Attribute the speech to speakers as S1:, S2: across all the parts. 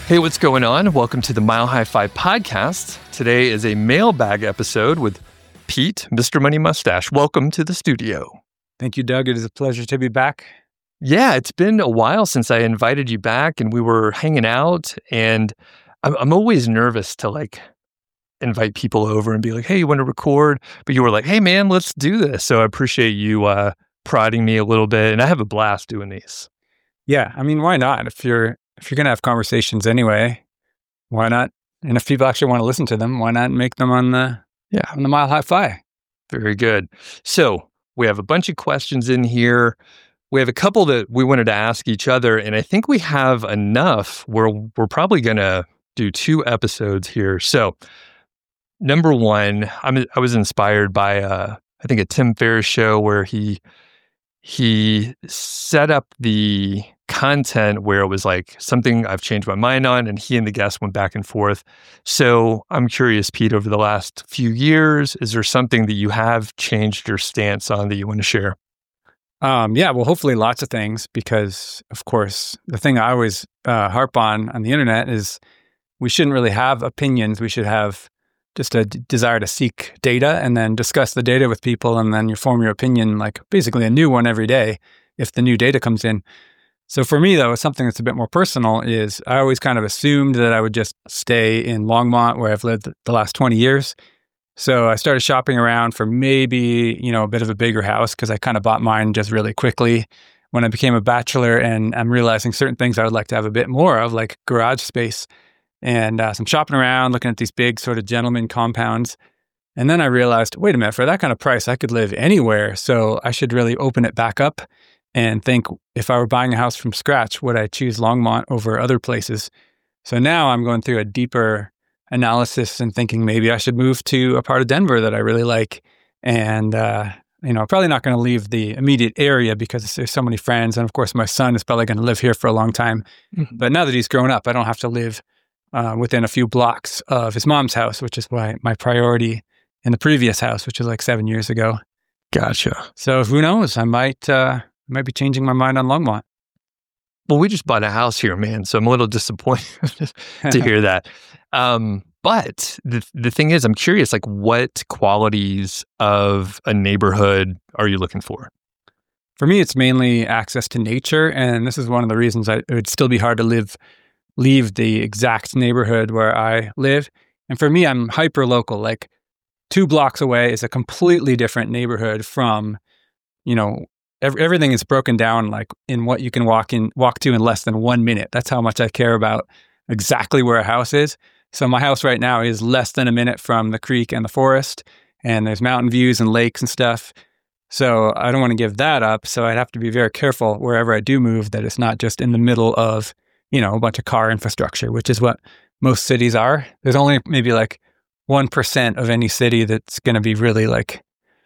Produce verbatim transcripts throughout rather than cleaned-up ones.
S1: Hey, what's going on? Welcome to the Mile High Five podcast. Today is a mailbag episode with Pete, Mister Money Mustache. Welcome to the studio.
S2: Thank you, Doug. It is a pleasure to be back.
S1: Yeah, it's been a while since I invited you back and we were hanging out, and I'm, I'm always nervous to like invite people over and be like, hey, you want to record? But you were like, hey man, let's do this. So I appreciate you uh, prodding me a little bit, and I have a blast doing these.
S2: Yeah, I mean, why not? If you're if you're gonna have conversations anyway, why not? And if people actually want to listen to them, why not make them on the
S1: Yeah.
S2: on the Mile High Five?
S1: Very good. So we have a bunch of questions in here. We have a couple that we wanted to ask each other, and I think we have enough where we're probably going to do two episodes here. So number one, I'm, I was inspired by, uh, I think, a Tim Ferriss show where he he set up the content where it was like something I've changed my mind on, and he and the guest went back and forth. So I'm curious, Pete, over the last few years, is there something that you have changed your stance on that you want to share?
S2: Um, yeah, well, hopefully lots of things, because of course, the thing I always uh, harp on on the internet is we shouldn't really have opinions. We should have just a d- desire to seek data and then discuss the data with people, and then you form your opinion, like basically a new one every day if the new data comes in. So for me, though, something that's a bit more personal is I always kind of assumed that I would just stay in Longmont, where I've lived the last twenty years. So I started shopping around for maybe, you know, a bit of a bigger house, because I kind of bought mine just really quickly when I became a bachelor, and I'm realizing certain things I would like to have a bit more of, like garage space. And uh, so I'm shopping around, looking at these big sort of gentleman compounds. And then I realized, wait a minute, for that kind of price, I could live anywhere. So I should really open it back up and think, if I were buying a house from scratch, would I choose Longmont over other places? So now I'm going through a deeper analysis and thinking maybe I should move to a part of Denver that I really like. And, uh, you know, probably not going to leave the immediate area because there's so many friends. And of course, my son is probably going to live here for a long time. Mm-hmm. But now that he's grown up, I don't have to live uh, within a few blocks of his mom's house, which is why my priority in the previous house, which was like seven years ago.
S1: Gotcha.
S2: So who knows? I might, uh, might be changing my mind on Longmont.
S1: Well, we just bought a house here, man. So I'm a little disappointed to hear that. Um, but the the thing is, I'm curious, like, what qualities of a neighborhood are you looking for?
S2: For me, it's mainly access to nature. And this is one of the reasons I, it would still be hard to live, leave the exact neighborhood where I live. And for me, I'm hyper local. Like two blocks away is a completely different neighborhood from, you know, ev- everything is broken down like in what you can walk in, walk to in less than one minute. That's how much I care about exactly where a house is. So my house right now is less than a minute from the creek and the forest, and there's mountain views and lakes and stuff. So I don't want to give that up. So I'd have to be very careful wherever I do move that it's not just in the middle of, you know, a bunch of car infrastructure, which is what most cities are. There's only maybe like one percent of any city that's going to be really like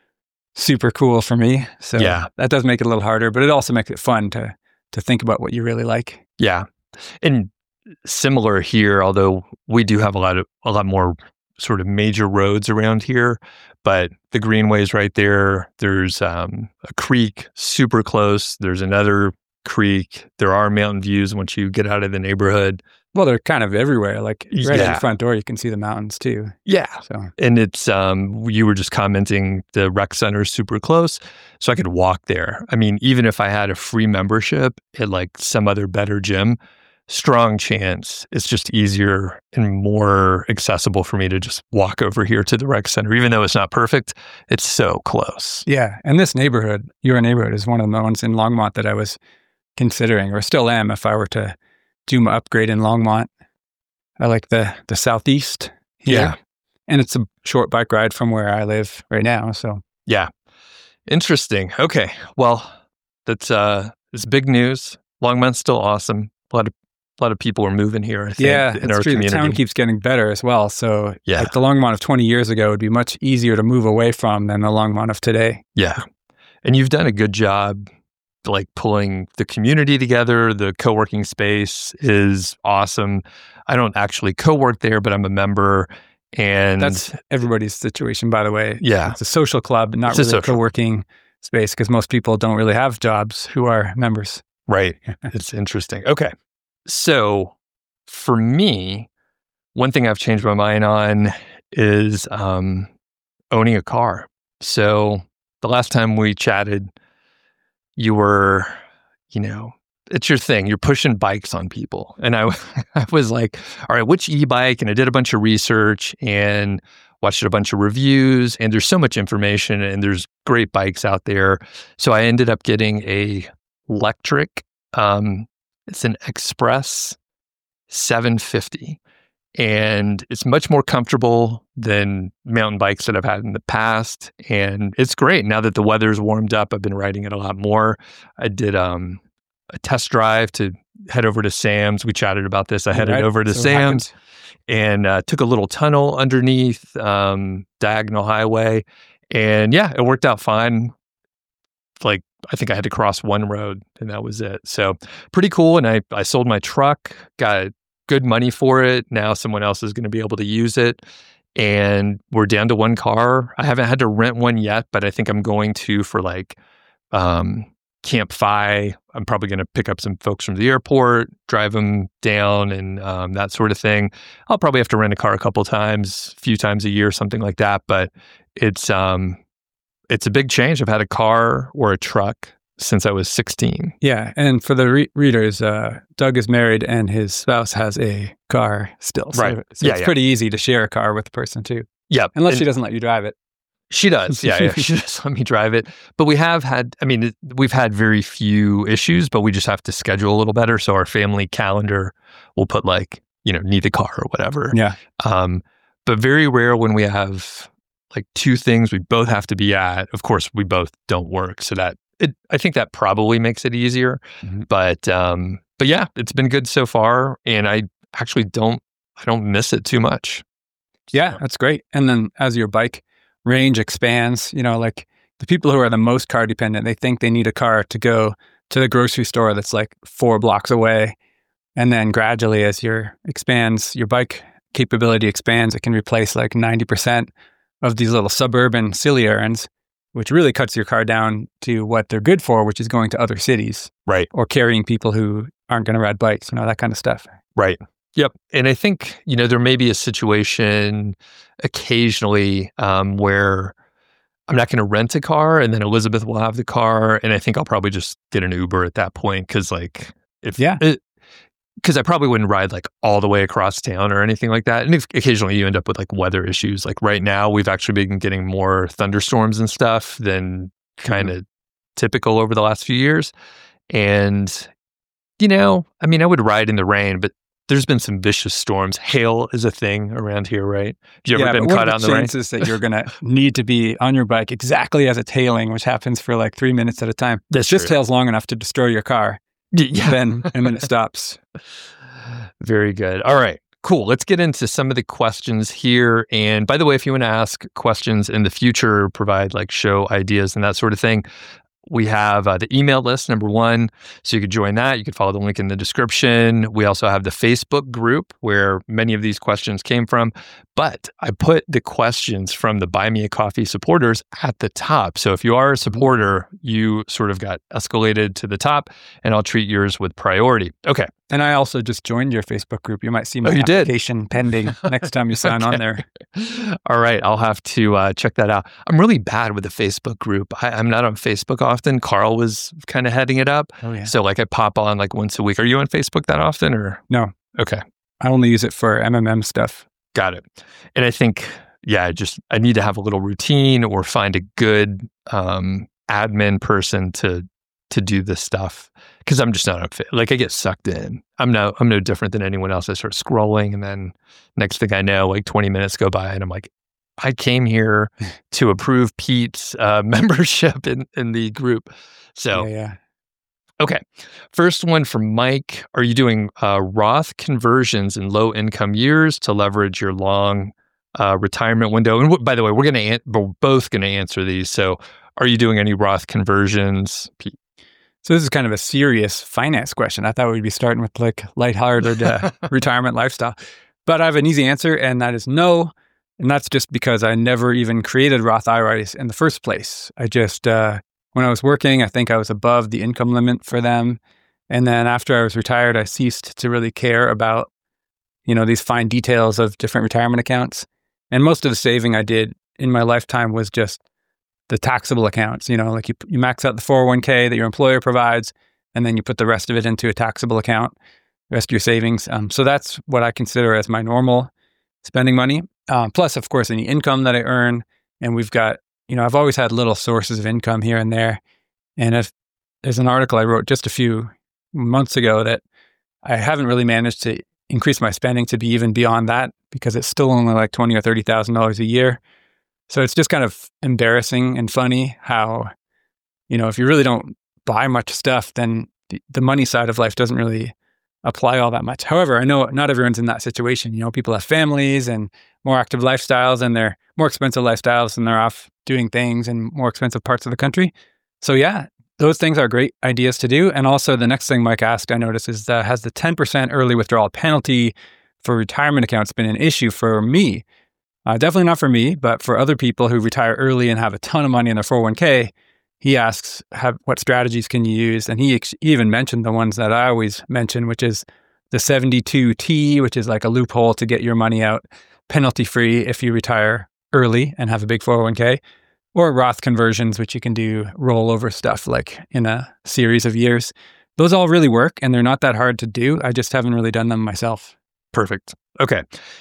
S2: super cool for me. So
S1: yeah,
S2: that does make it a little harder, but it also makes it fun to to think about what you really like.
S1: Yeah. And similar here, although we do have a lot of a lot more sort of major roads around here, but the Greenway's right there. There's um, a creek super close. There's another creek. There are mountain views once you get out of the neighborhood.
S2: Well, they're kind of everywhere. Like right
S1: yeah.
S2: at the front door, you can see the mountains too.
S1: Yeah.
S2: So,
S1: and it's, um, you were just commenting the rec center is super close, so I could walk there. I mean, even if I had a free membership at like some other better gym, strong chance it's just easier and more accessible for me to just walk over here to the rec center. Even though it's not perfect, it's so close.
S2: Yeah. And this neighborhood, your neighborhood, is one of the ones in Longmont that I was considering, or still am, if I were to do my upgrade in Longmont. I like the the southeast here.
S1: Yeah.
S2: And it's a short bike ride from where I live right now. So
S1: yeah. Interesting. Okay. Well, that's uh it's big news. Longmont's still awesome. A lot of a lot of people are moving here, I think,
S2: yeah,
S1: in
S2: it's
S1: our
S2: true.
S1: community.
S2: The town keeps getting better as well. So
S1: yeah.
S2: like the Longmont of twenty years ago would be much easier to move away from than the Longmont of today.
S1: Yeah. And you've done a good job like pulling the community together. The co-working space is awesome. I don't actually co-work there, but I'm a member. And
S2: that's everybody's situation, by the way.
S1: Yeah.
S2: It's a social club, not
S1: it's
S2: really a, a co-working space, because most people don't really have jobs who are members.
S1: Right. It's interesting. Okay. So for me, one thing I've changed my mind on is um, owning a car. So the last time we chatted, you were, you know, it's your thing. You're pushing bikes on people. And I, I was like, all right, which e-bike? And I did a bunch of research and watched a bunch of reviews. And there's so much information and there's great bikes out there. So I ended up getting a electric, um, it's an Express seven fifty. And it's much more comfortable than mountain bikes that I've had in the past. And it's great. Now that the weather's warmed up, I've been riding it a lot more. I did um, a test drive to head over to Sam's. We chatted about this. I
S2: All
S1: headed
S2: right.
S1: over to
S2: So
S1: Sam's
S2: happened.
S1: and uh, took a little tunnel underneath um, Diagonal Highway. And yeah, it worked out fine. Like, I think I had to cross one road and that was it. So pretty cool. And I, I sold my truck, got good money for it. Now someone else is going to be able to use it. And we're down to one car. I haven't had to rent one yet, but I think I'm going to for like um, Camp Fi. I'm probably going to pick up some folks from the airport, drive them down and um, that sort of thing. I'll probably have to rent a car a couple times, a few times a year, something like that. But it's um, it's a big change. I've had a car or a truck since I was sixteen.
S2: Yeah. And for the re- readers, uh, Doug is married and his spouse has a car still. So,
S1: Right.
S2: so
S1: Yeah,
S2: it's
S1: yeah.
S2: pretty easy to share a car with a person too.
S1: Yep.
S2: Unless
S1: And
S2: she doesn't let you drive it.
S1: she does. Yeah, yeah. She does let me drive it. But we have had, I mean, it- we've had very few issues, but we just have to schedule a little better. So our family calendar will put like, you know, need a car or whatever.
S2: Yeah.
S1: Um, but very rare when we have like two things we both have to be at. Of course, we both don't work. So that, it, I think that probably makes it easier.
S2: Mhm.
S1: But, um, but yeah, it's been good so far. And I actually don't, I don't miss it too much.
S2: Yeah, that's great. And then as your bike range expands, you know, like the people who are the most car dependent, they think they need a car to go to the grocery store that's like four blocks away. And then gradually as your expands, your bike capability expands, it can replace like ninety percent of these little suburban silly errands, which really cuts your car down to what they're good for, which is going to other cities
S1: Right.
S2: or carrying people who aren't going to ride bikes, you know, that kind of stuff.
S1: Right. Yep. And I think, you know, there may be a situation occasionally um, where I'm not going to rent a car and then Elizabeth will have the car. And I think I'll probably just get an Uber at that point. Cause like, if,
S2: Yeah.
S1: it, cause I probably wouldn't ride like all the way across town or anything like that. And if, occasionally you end up with like weather issues. Like right now, we've actually been getting more thunderstorms and stuff than kind of typical over the last few years. And, you know, I mean, I would ride in the rain, but there's been some vicious storms. Hail is a thing around here, right? Have you ever
S2: Yeah,
S1: been
S2: but what
S1: caught
S2: are
S1: out in
S2: the
S1: the rain?
S2: chances that you're going to need to be on your bike exactly as it's hailing, which happens for like three minutes at a time?
S1: That's
S2: Just
S1: true.
S2: hails long enough to destroy your car.
S1: Yeah.
S2: Then, and then it stops.
S1: Very good. All right. Cool. Let's get into some of the questions here. And by the way, if you want to ask questions in the future, provide like show ideas and that sort of thing, we have uh, the email list, number one. So you could join that. You could follow the link in the description. We also have the Facebook group where many of these questions came from. But I put the questions from the Buy Me a Coffee supporters at the top. So if you are a supporter, you sort of got escalated to the top and I'll treat yours with priority. Okay.
S2: And I also just joined your Facebook group. You might see my
S1: Oh, you did?
S2: application pending next time you sign on there.
S1: All right. I'll have to uh, check that out. I'm really bad with the Facebook group. I, I'm not on Facebook often. Carl was kind of heading it up.
S2: Oh, yeah.
S1: So like I pop on like once a week. Are you on Facebook that often or?
S2: No,
S1: Okay.
S2: I only use it for M M M stuff.
S1: Got it. And I think, yeah, I just, I need to have a little routine or find a good um, admin person to to do this stuff because I'm just not unfit. Like I get sucked in. I'm no, I'm no different than anyone else. I start scrolling and then next thing I know, like twenty minutes go by and I'm like, I came here to approve Pete's uh, membership in, in the group. So,
S2: Yeah, yeah.
S1: okay. First one from Mike. Are you doing uh, Roth conversions in low income years to leverage your long uh, retirement window? And w- by the way, we're going to, an- we're both going to answer these. So are you doing any Roth conversions, Pete?
S2: So this is kind of a serious finance question. I thought we'd be starting with like lighthearted uh, retirement lifestyle, but I have an easy answer, and that is no. And that's just because I never even created Roth I R As in the first place. I just, uh, when I was working, I think I was above the income limit for them. And then after I was retired, I ceased to really care about you know, these fine details of different retirement accounts. And most of the saving I did in my lifetime was just the taxable accounts. You know, like you, you max out the four oh one k that your employer provides, and then you put the rest of it into a taxable account, the rest of your savings. Um, so that's what I consider as my normal spending money. Um, plus, of course, any income that I earn. And we've got, you know, I've always had little sources of income here and there. And if there's an article I wrote just a few months ago that I haven't really managed to increase my spending to be even beyond that, because it's still only like twenty or thirty thousand dollars a year. So it's just kind of embarrassing and funny how, you know, if you really don't buy much stuff, then the, the money side of life doesn't really apply all that much. However, I know not everyone's in that situation. You know, people have families and more active lifestyles, and they're more expensive lifestyles, and they're off doing things in more expensive parts of the country. So yeah, those things are great ideas to do. And also the next thing Mike asked, I noticed, is uh, has the ten percent early withdrawal penalty for retirement accounts been an issue for me? Uh, definitely not for me, but for other people who retire early and have a ton of money in their four oh one k, he asks, have, what strategies can you use? And he ex- even mentioned the ones that I always mention, which is the seventy-two T, which is like a loophole to get your money out penalty-free if you retire early and have a big four oh one k, or Roth conversions, which you can do rollover stuff like in a series of years. Those all really work, and they're not that hard to do. I just haven't really done them myself.
S1: Perfect. Okay.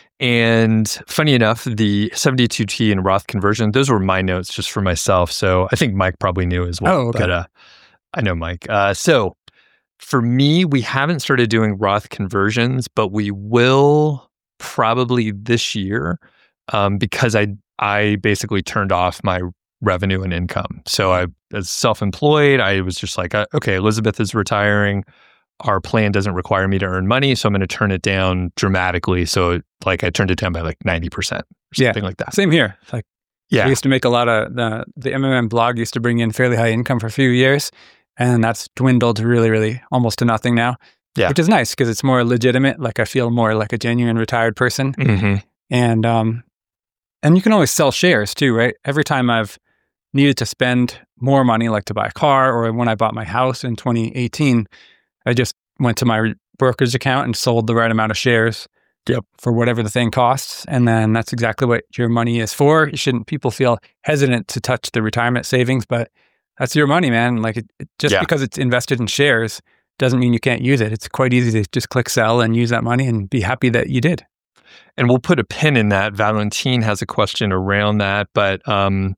S1: And funny enough, the seventy-two T and Roth conversion, those were my notes just for myself. So I think Mike probably knew as well.
S2: Oh, okay.
S1: But uh, I know Mike. Uh, so for me, we haven't started doing Roth conversions, but we will probably this year um, because I I basically turned off my revenue and income. So I, as self-employed, I was just like, uh, okay, Elizabeth is retiring. Our plan doesn't require me to earn money, so I'm going to turn it down dramatically. So like I turned it down by like ninety percent or something
S2: yeah,
S1: like that.
S2: Same here. Like,
S1: yeah.
S2: I used to make a lot of, the, the M M M blog used to bring in fairly high income for a few years, and that's dwindled to really, really almost to nothing now.
S1: Yeah.
S2: Which is nice because it's more legitimate. Like I feel more like a genuine retired person.
S1: Mm-hmm.
S2: And, um, and you can always sell shares too, right? Every time I've needed to spend more money, like to buy a car, or when I bought my house in twenty eighteen, I just went to my brokerage account and sold the right amount of shares
S1: yep.
S2: for whatever the thing costs. And then that's exactly what your money is for. You shouldn't, people feel hesitant to touch the retirement savings, but that's your money, man. Like it, it, just
S1: yeah.
S2: because it's invested in shares doesn't mean you can't use it. It's quite easy to just click sell and use that money and be happy that you did.
S1: And we'll put a pin in that. Valentine has a question around that, but um,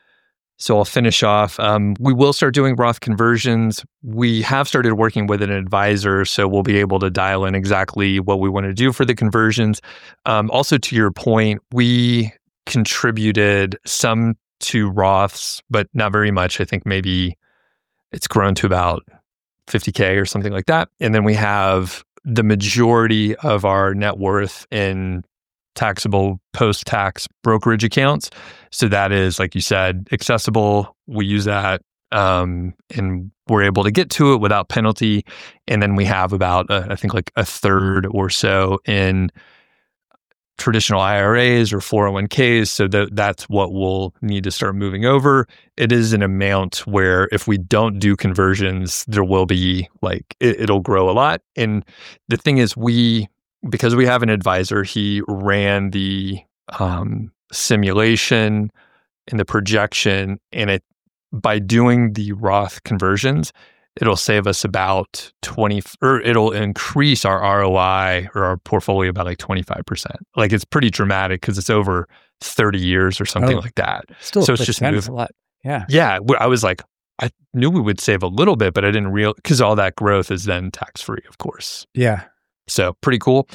S1: so I'll finish off. Um, we will start doing Roth conversions. We have started working with an advisor, so we'll be able to dial in exactly what we want to do for the conversions. Um, also, to your point, we contributed some to Roths, but not very much. I think maybe it's grown to about fifty K or something like that. And then we have the majority of our net worth in taxable post-tax brokerage accounts. So that is, like you said, accessible. We use that um, and we're able to get to it without penalty. And then we have about, uh, I think like a third or so in traditional I R As or four oh one k's. So that that's what we'll need to start moving over. It is an amount where if we don't do conversions, there will be like, it, it'll grow a lot. And the thing is, we, because we have an advisor, he ran the um, simulation and the projection, and it by doing the Roth conversions, it'll save us about twenty, or it'll increase our R O I or our portfolio about like twenty-five percent. Like it's pretty dramatic because it's over thirty years or something
S2: oh,
S1: like that.
S2: Still,
S1: so it's just
S2: moving a lot. Yeah,
S1: yeah. I was like, I knew we would save a little bit, but I didn't real because all that growth is then tax free, of course.
S2: Yeah.
S1: So pretty cool.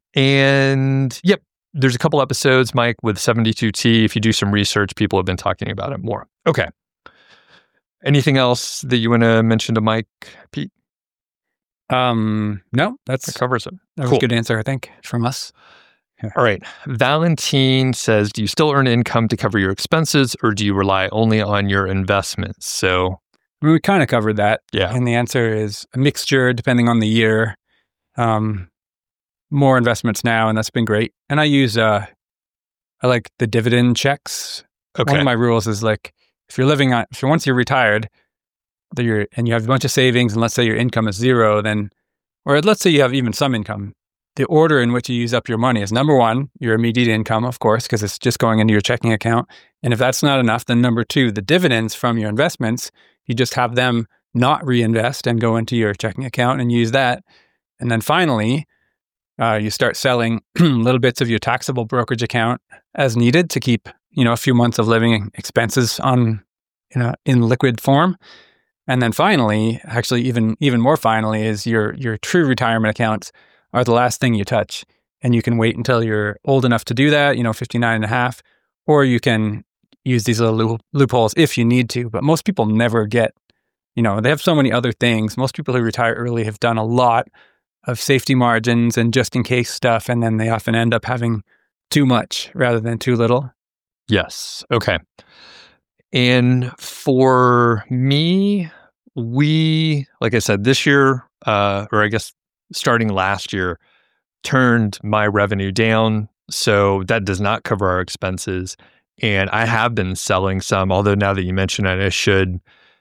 S1: And yep, there's a couple episodes, Mike, with seventy-two T. If you do some research, people have been talking about it more. Okay. Anything else that you want to mention to Mike, Pete?
S2: Um, no, that's
S1: that covers it.
S2: That was
S1: cool.
S2: a good answer, I think, from us.
S1: Yeah. All right. Valentine says, do you still earn income to cover your expenses, or do you rely only on your investments? So
S2: I mean, we kind of covered that.
S1: Yeah.
S2: And the answer is a mixture depending on the year. Um, more investments now, and that's been great. And I use, uh, I like the dividend checks.
S1: Okay.
S2: One of my rules is like, if you're living on, so once you're retired, that you're, and you have a bunch of savings, and let's say your income is zero, then, or let's say you have even some income, the order in which you use up your money is number one, your immediate income, of course, because it's just going into your checking account. And if that's not enough, then number two, the dividends from your investments, you just have them not reinvest and go into your checking account and use that. And then finally, uh, you start selling little bits of your taxable brokerage account as needed to keep, you know, a few months of living expenses on, you know, in liquid form. And then finally, actually even even more finally, is your your true retirement accounts are the last thing you touch. And you can wait until you're old enough to do that, you know, fifty-nine and a half, or you can use these little loop- loopholes if you need to. But most people never get, you know, they have so many other things. Most people who retire early have done a lot of safety margins and just in case stuff. And then they often end up having too much rather than too little.
S1: Yes. Okay. And for me, we, like I said, this year, uh, or I guess starting last year, turned my revenue down. So that does not cover our expenses. And I have been selling some, although now that you mention it, I should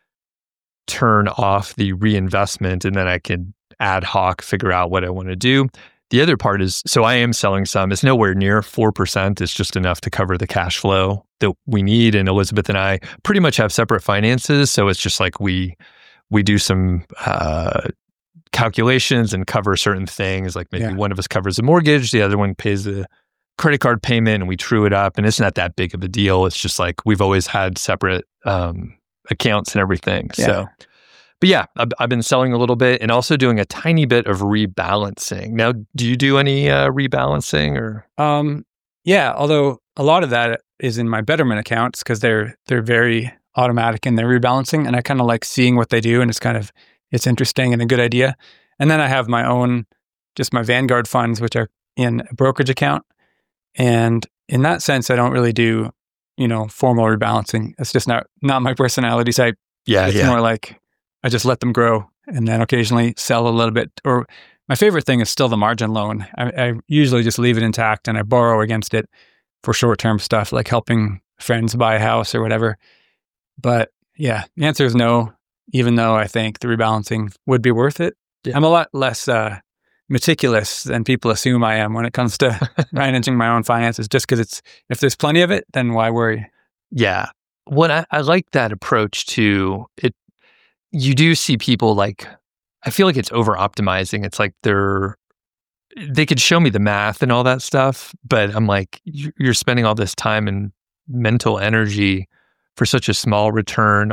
S1: turn off the reinvestment and then I can ad hoc figure out what I want to do. The other part is, so I am selling some. It's nowhere near four percent. It's just enough to cover the cash flow that we need. And Elizabeth and I pretty much have separate finances. So it's just like we we do some uh, calculations and cover certain things. Like maybe yeah. one of us covers the mortgage, the other one pays the credit card payment, and we true it up. And it's not that big of a deal. It's just like we've always had separate um, accounts and everything. Yeah. So, but yeah, I've, I've been selling a little bit and also doing a tiny bit of rebalancing. Now, do you do any uh, rebalancing or?
S2: Um, yeah, although a lot of that is in my Betterment accounts because they're they're very automatic in their rebalancing, and I kind of like seeing what they do, and it's kind of it's interesting and a good idea. And then I have my own, just my Vanguard funds, which are in a brokerage account, and in that sense, I don't really do, you know, formal rebalancing. It's just not not my personality type.
S1: Yeah,
S2: it's
S1: yeah.
S2: more like I just let them grow, and then occasionally sell a little bit. Or my favorite thing is still the margin loan. I, I usually just leave it intact, and I borrow against it for short-term stuff like helping friends buy a house or whatever. But yeah, the answer is no, even though I think the rebalancing would be worth it. Yeah. I'm a lot less uh, meticulous than people assume I am when it comes to managing my own finances, just because it's, if there's plenty of it, then why worry?
S1: Yeah. What I, I like that approach to it. You do see people like, I feel like it's over optimizing. It's like they're, they could show me the math and all that stuff, but I'm like, you're spending all this time and mental energy for such a small return,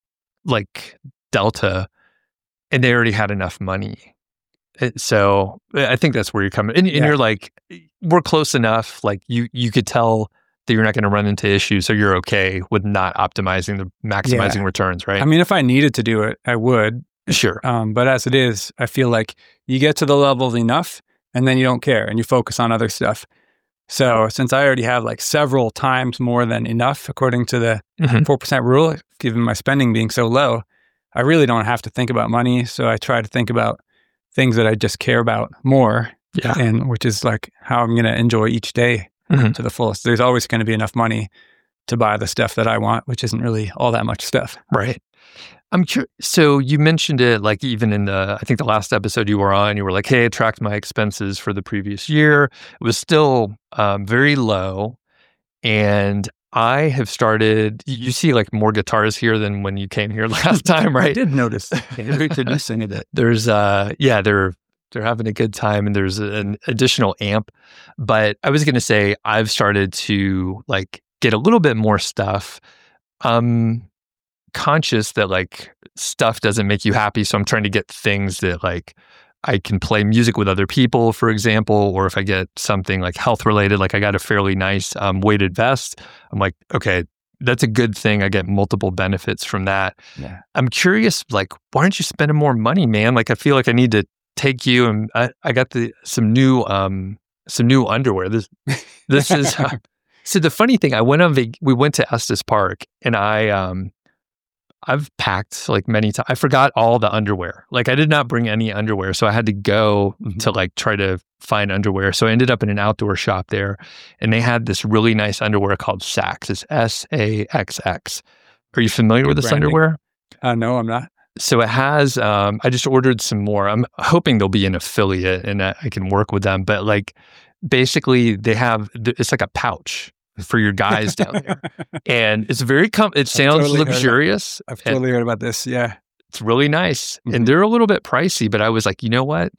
S1: like delta, and they already had enough money. It, so I think that's where you're coming. And, and yeah. you're like, we're close enough. Like you, you could tell that you're not going to run into issues, so you're okay with not optimizing the maximizing yeah. returns, right?
S2: I mean, if I needed to do it, I would.
S1: Sure.
S2: Um, but as it is, I feel like you get to the level of enough, and then you don't care, and you focus on other stuff. So since I already have like several times more than enough, according to the mm-hmm. four percent rule, given my spending being so low, I really don't have to think about money. So I try to think about things that I just care about more,
S1: yeah.
S2: and which is like how I'm going to enjoy each day mm-hmm. to the fullest. There's always going to be enough money to buy the stuff that I want, which isn't really all that much stuff.
S1: Right. I'm curious. So you mentioned it, like even in the, I think the last episode you were on, you were like, hey, I tracked my expenses for the previous year. It was still um, very low. And I have started, you see like more guitars here than when you came here last time, right?
S2: I did notice. Introducing it.
S1: There's, uh, yeah, they're, they're having a good time, and there's an additional amp. But I was going to say, I've started to like get a little bit more stuff. Um, conscious that like stuff doesn't make you happy, so I'm trying to get things that like I can play music with other people, for example, or if I get something like health related, like I got a fairly nice um, weighted vest, I'm like, okay, that's a good thing. I get multiple benefits from that.
S2: Yeah.
S1: I'm curious, like, why aren't you spending more money, man? Like, I feel like I need to take you, and I, I got the some new um some new underwear. This this is uh, so the funny thing. I went on vac- we went to Estes Park, and I um. I've packed like many times. I forgot all the underwear. Like I did not bring any underwear. So I had to go mm-hmm. to like try to find underwear. So I ended up in an outdoor shop there, and they had this really nice underwear called Saxx. It's S A X X. Are you familiar with this
S2: branding.
S1: underwear?
S2: Uh, no, I'm not.
S1: So it has, um, I just ordered some more. I'm hoping they'll be an affiliate and I, I can work with them. But like, basically they have, it's like a pouch for your guys down there. And it's very, com- it sounds
S2: totally
S1: luxurious.
S2: I've totally heard about this. Yeah.
S1: It's really nice.
S2: Mhm.
S1: And they're a little bit pricey, but I was like, you know what?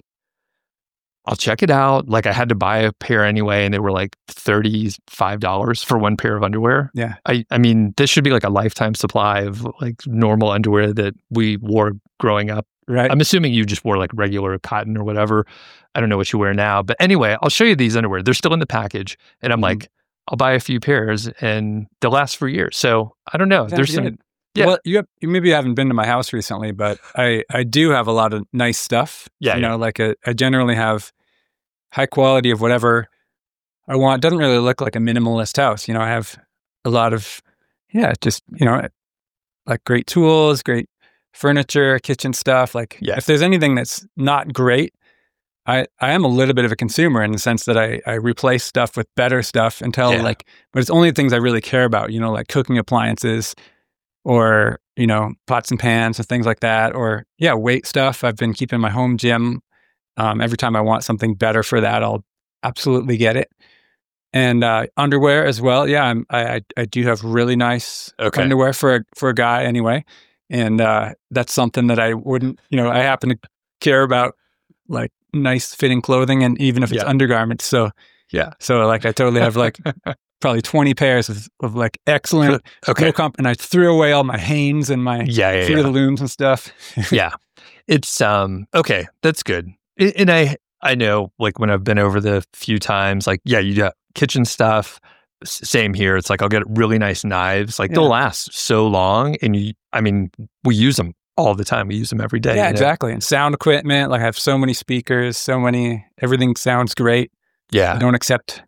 S1: I'll check it out. Like I had to buy a pair anyway, and they were like thirty-five dollars for one pair of underwear.
S2: Yeah.
S1: I, I mean, this should be like a lifetime supply of like normal underwear that we wore growing up.
S2: Right.
S1: I'm assuming you just wore like regular cotton or whatever. I don't know what you wear now. But anyway, I'll show you these underwear. They're still in the package. And I'm
S2: Mhm.
S1: like, I'll buy a few pairs and they'll last for years. So I don't know.
S2: Sounds
S1: There's some,
S2: good.
S1: yeah.
S2: Well, you, have, you maybe haven't been to my house recently, but I, I do have a lot of nice stuff.
S1: Yeah,
S2: You
S1: yeah.
S2: know, like a, I generally have high quality of whatever I want. It doesn't really look like a minimalist house. You know, I have a lot of, yeah, just, you know, like great tools, great furniture, kitchen stuff. Like
S1: Yeah.
S2: if there's anything that's not great, I, I am a little bit of a consumer in the sense that I, I replace stuff with better stuff until
S1: Yeah.
S2: like, but it's only things I really care about, you know, like cooking appliances or, you know, pots and pans and things like that. Or yeah, weight stuff. I've been keeping my home gym. Um, every time I want something better for that, I'll absolutely get it. And uh, underwear as well. Yeah, I'm, I, I I do have really nice
S1: Okay.
S2: underwear for a, for a guy anyway. And uh, that's something that I wouldn't, you know, I happen to care about like nice fitting clothing, and even if it's
S1: Yeah.
S2: undergarments. So
S1: Yeah.
S2: so like I totally have like probably twenty pairs of, of like excellent
S1: Okay.
S2: no comp, and I threw away all my Hanes and my
S1: Yeah. Yeah.
S2: Fruit
S1: yeah.
S2: of the Looms and stuff.
S1: yeah. It's um okay, that's good. I- And I I know like when I've been over the few times, like yeah, you got kitchen stuff. S- Same here. It's like I'll get really nice knives. Like they'll
S2: Yeah.
S1: last so long, and you. I mean, we use them all the time. We use them every day.
S2: Yeah,
S1: you know?
S2: exactly. And sound equipment, like I have so many speakers, so many, everything sounds great. I
S1: Yeah,
S2: don't accept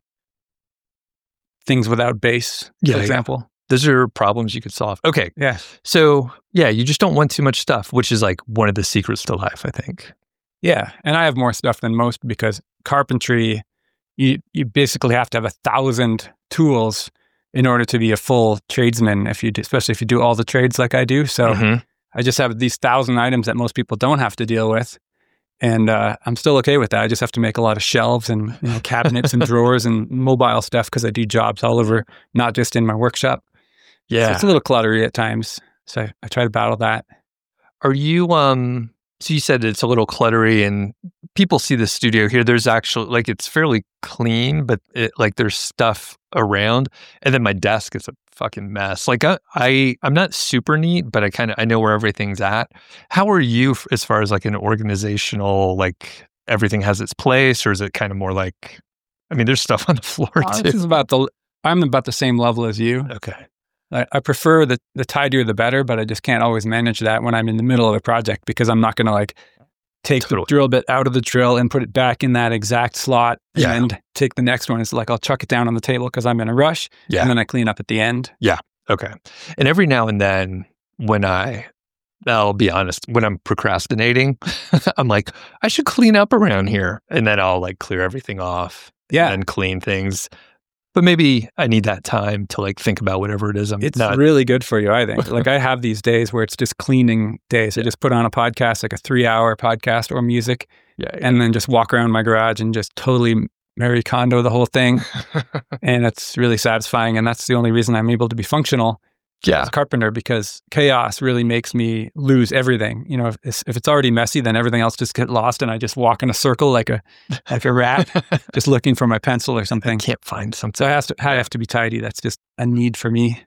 S2: things without bass,
S1: Yeah,
S2: for
S1: yeah.
S2: example.
S1: those are problems you could solve. Okay,
S2: Yeah.
S1: so yeah, you just don't want too much stuff, which is like one of the secrets to life, I think.
S2: Yeah. And I have more stuff than most because carpentry, you, you basically have to have a thousand tools in order to be a full tradesman, if you do, especially if you do all the trades like I do. So
S1: Mhm.
S2: I just have these thousand items that most people don't have to deal with. And uh, I'm still okay with that. I just have to make a lot of shelves and you know, cabinets and drawers and mobile stuff because I do jobs all over, not just in my workshop. So
S1: Yeah.
S2: it's a little cluttery at times. So I, I try to battle that.
S1: Are you um so you said it's a little cluttery and people see the studio here. There's actually like it's fairly clean, but it, like there's stuff around. And then my desk is a fucking mess. Like I, I I'm not super neat, but I kind of I know where everything's at. How are you f- as far as like an organizational, like everything has its place, or is it kind of more like I mean there's stuff on the floor
S2: Uh, this
S1: too.
S2: is about the, I'm about the same level as you.
S1: Okay.
S2: I, I prefer the, the tidier the better, but I just can't always manage that when I'm in the middle of a project because I'm not going to like take
S1: Totally.
S2: the drill bit out of the drill and put it back in that exact slot
S1: Yeah.
S2: and take the next one. It's like I'll chuck it down on the table because I'm in a rush
S1: Yeah.
S2: and then I clean up at the end.
S1: Okay. And every now and then when I, I'll be honest, when I'm procrastinating, I'm like, I should clean up around here. And then I'll like clear everything off
S2: Yeah.
S1: and clean things. But maybe I need that time to like think about whatever it is I'm
S2: It's
S1: not.
S2: really good for you, I think. Like I have these days where it's just cleaning days. I just put on a podcast, like a three hour podcast or music,
S1: yeah.
S2: and then just walk around my garage and just totally Mary Kondo the whole thing. And it's really satisfying. And that's the only reason I'm able to be functional
S1: yeah.
S2: as a carpenter, because chaos really makes me lose everything. You know, if it's, if it's already messy, then everything else just get lost, and I just walk in a circle like a like a rat, just looking for my pencil or something.
S1: Can't find something.
S2: So I have to I have to be tidy. That's just a need for me.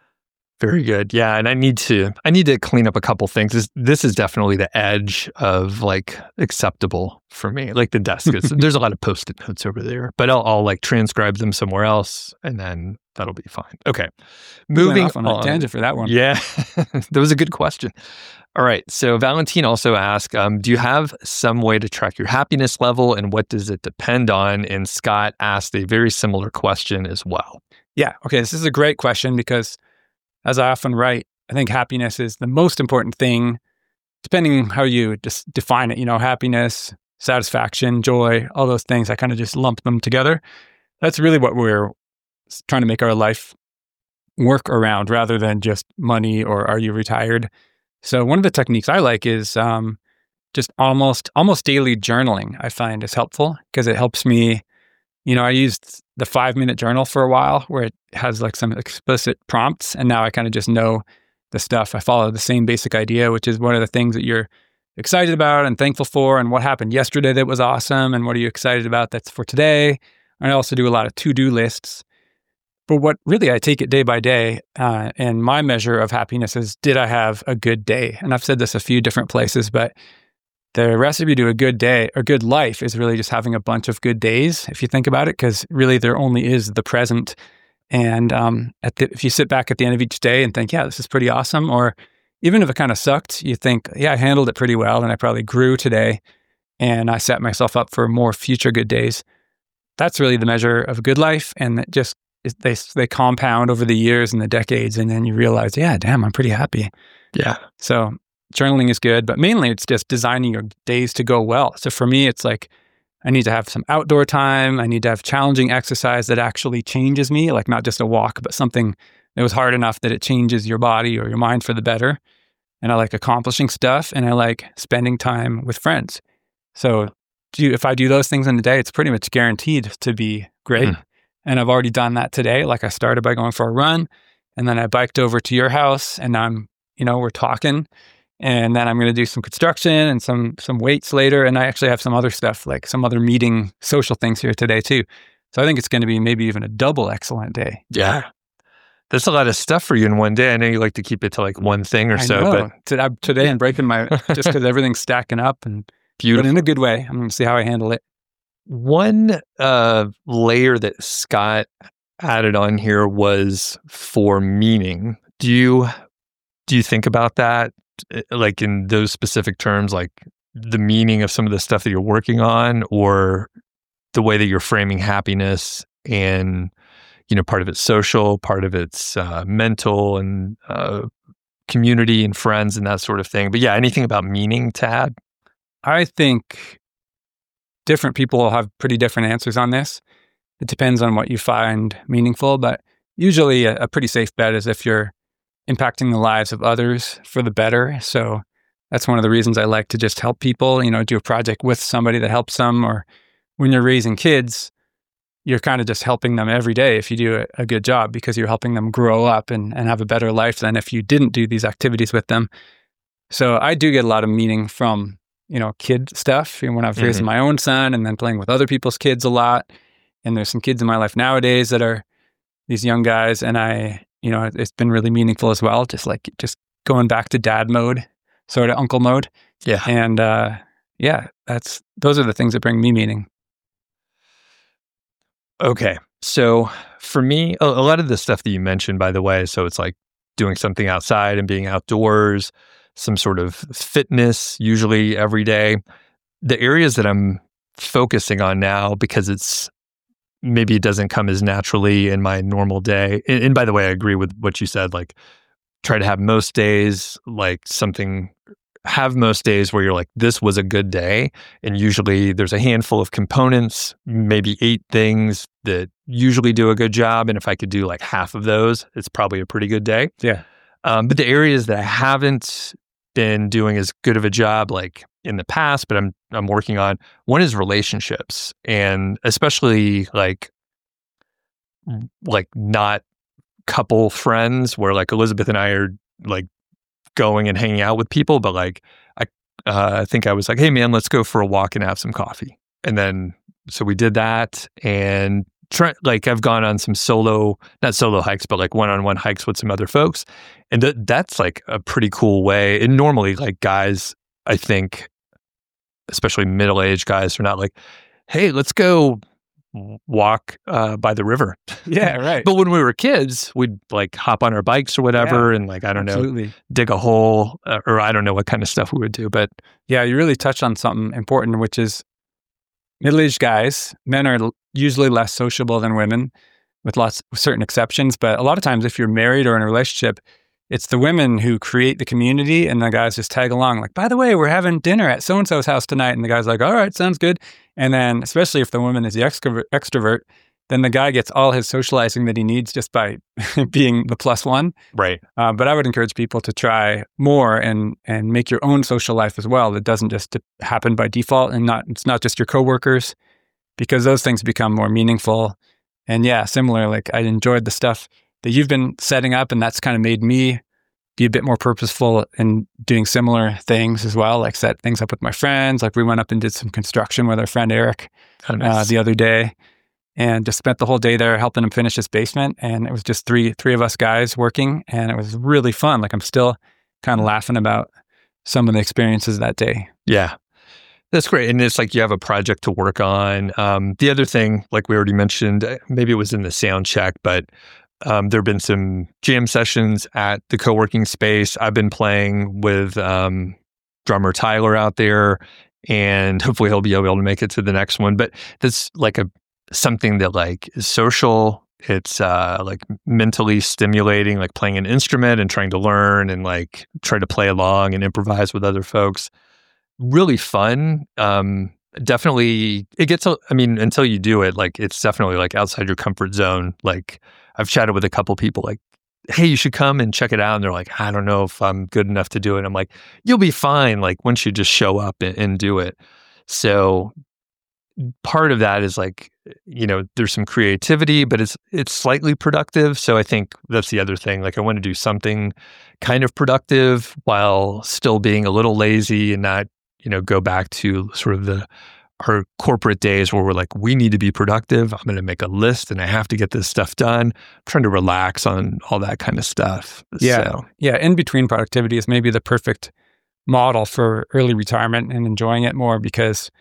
S1: Very good. Yeah. And I need to, I need to clean up a couple things. This, this is definitely the edge of like acceptable for me. Like the desk is, there's a lot of post-it notes over there, but I'll, I'll like transcribe them somewhere else and then that'll be fine. Okay.
S2: Went
S1: Moving
S2: off on a
S1: on.
S2: tangent for that one.
S1: Yeah. That was a good question. All right. So Valentine also asked, um, do you have some way to track your happiness level and what does it depend on? And Scott asked a very similar question as well.
S2: Yeah. Okay. This is a great question because, as I often write, I think happiness is the most important thing, depending how you just define it. You know, happiness, satisfaction, joy, all those things. I kind of just lump them together. That's really what we're trying to make our life work around, rather than just money or are you retired. So one of the techniques I like is um, just almost almost daily journaling. I find is helpful because it helps me. You know, I used the five minute journal for a while where it has like some explicit prompts, and now I kind of just know the stuff. I follow the same basic idea, which is what are the things that you're excited about and thankful for, and what happened yesterday that was awesome, and what are you excited about that's for today. And I also do a lot of to-do lists. But what really I take it day by day, uh, and my measure of happiness is, did I have a good day? And I've said this a few different places, but the recipe to a good day or good life is really just having a bunch of good days, if you think about it, because really there only is the present. And um, at the, if you sit back at the end of each day and think, yeah, this is pretty awesome, or even if it kind of sucked, you think, yeah, I handled it pretty well and I probably grew today and I set myself up for more future good days. That's really the measure of a good life. And it just, it, they, they compound over the years and the decades. And then you realize, yeah, damn, I'm pretty happy.
S1: Yeah.
S2: So journaling is good, but mainly it's just designing your days to go well. So for me, it's like, I need to have some outdoor time. I need to have challenging exercise that actually changes me, like not just a walk, but something that was hard enough that it changes your body or your mind for the better. And I like accomplishing stuff, and I like spending time with friends. So do, if I do those things in a day, it's pretty much guaranteed to be great. Mm. And I've already done that today. Like I started by going for a run, and then I biked over to your house, and I'm, you know, we're talking. And then I'm going to do some construction and some some weights later. And I actually have some other stuff, like some other meeting, social things here today too. So I think it's going to be maybe even a double excellent day.
S1: Yeah. That's a lot of stuff for you in one day. I know you like to keep it to like one thing or
S2: I
S1: so.
S2: know.
S1: But
S2: today I'm breaking my, just because everything's stacking up, and
S1: beautiful.
S2: But in a good way. I'm going to see how I handle it.
S1: One uh, layer that Scott added on here was for meaning. Do you do you think about that? Like in those specific terms, like the meaning of some of the stuff that you're working on, or the way that you're framing happiness, and, you know, part of it's social, part of it's uh, mental and uh, community and friends and that sort of thing. But yeah, anything about meaning to add?
S2: I think different people will have pretty different answers on this. It depends on what you find meaningful, but usually a, a pretty safe bet is if you're impacting the lives of others for the better. So that's one of the reasons I like to just help people, you know, do a project with somebody that helps them. Or when you're raising kids, you're kind of just helping them every day if you do a, a good job, because you're helping them grow up and, and have a better life than if you didn't do these activities with them. So I do get a lot of meaning from, you know, kid stuff. You know, when I was mm-hmm. raising my own son and then playing with other people's kids a lot. And there's some kids in my life nowadays that are these young guys, and I, you know, it's been really meaningful as well. Just like just going back to dad mode, sort of uncle mode.
S1: Yeah.
S2: And uh, yeah, that's, those are the things that bring me meaning.
S1: Okay. So for me, a, a lot of the stuff that you mentioned, by the way, so it's like doing something outside and being outdoors, some sort of fitness, usually every day. The areas that I'm focusing on now, because it's, maybe it doesn't come as naturally in my normal day. And, and by the way, I agree with what you said, like try to have most days, like something, have most days where you're like, this was a good day. And usually there's a handful of components, maybe eight things that usually do a good job. And if I could do like half of those, it's probably a pretty good day.
S2: Yeah.
S1: Um, but the areas that I haven't been doing as good of a job, like in the past, but I'm I'm working on, one is relationships, and especially like like not couple friends where like Elizabeth and I are like going and hanging out with people, but like I uh, I think I was like, hey man, let's go for a walk and have some coffee, and then so we did that, and try, like I've gone on some solo, not solo hikes, but like one-on-one hikes with some other folks, and th- that's like a pretty cool way. And normally, like guys, I think, especially middle-aged guys, are not like, hey, let's go walk uh, by the river.
S2: Yeah, right.
S1: But when we were kids, we'd like hop on our bikes or whatever, yeah, and like, I don't absolutely. know, dig a hole, uh, or I don't know what kind of stuff we would do. But
S2: yeah, you really touched on something important, which is middle-aged guys. Men are usually less sociable than women, with lots with certain exceptions. But a lot of times, if you're married or in a relationship, it's the women who create the community, and the guys just tag along. Like, by the way, we're having dinner at so-and-so's house tonight. And the guy's like, all right, sounds good. And then, especially if the woman is the extrovert, extrovert then the guy gets all his socializing that he needs just by being the plus one.
S1: Right.
S2: Uh, but I would encourage people to try more and and make your own social life as well. That doesn't just happen by default, and not it's not just your coworkers, because those things become more meaningful. And yeah, similar, like I enjoyed the stuff that you've been setting up, and that's kind of made me be a bit more purposeful in doing similar things as well, like set things up with my friends. Like we went up and did some construction with our friend Eric
S1: Oh, nice.
S2: uh, the other day, and just spent the whole day there helping him finish his basement. And it was just three three of us guys working, and it was really fun. Like I'm still kind of laughing about some of the experiences that day.
S1: Yeah. That's great. And it's like you have a project to work on. Um, the other thing, like we already mentioned, maybe it was in the sound check, but um, there have been some jam sessions at the co-working space. I've been playing with um, drummer Tyler out there, and hopefully he'll be able to make it to the next one. But that's like a something that like is social. It's uh, like mentally stimulating, like playing an instrument and trying to learn and like try to play along and improvise with other folks. Really fun. Um, definitely, it gets, I mean, until you do it, like, it's definitely like outside your comfort zone. Like, I've chatted with a couple people like, hey, you should come and check it out. And they're like, I don't know if I'm good enough to do it. I'm like, you'll be fine. Like, once you just show up and, and do it. So part of that is like, you know, there's some creativity, but it's it's slightly productive. So I think that's the other thing. Like, I want to do something kind of productive while still being a little lazy and not, you know, go back to sort of the our corporate days where we're like, we need to be productive. I'm going to make a list and I have to get this stuff done. I'm trying to relax on all that kind of stuff.
S2: Yeah.
S1: So.
S2: Yeah. In between productivity is maybe the perfect model for early retirement and enjoying it more, because,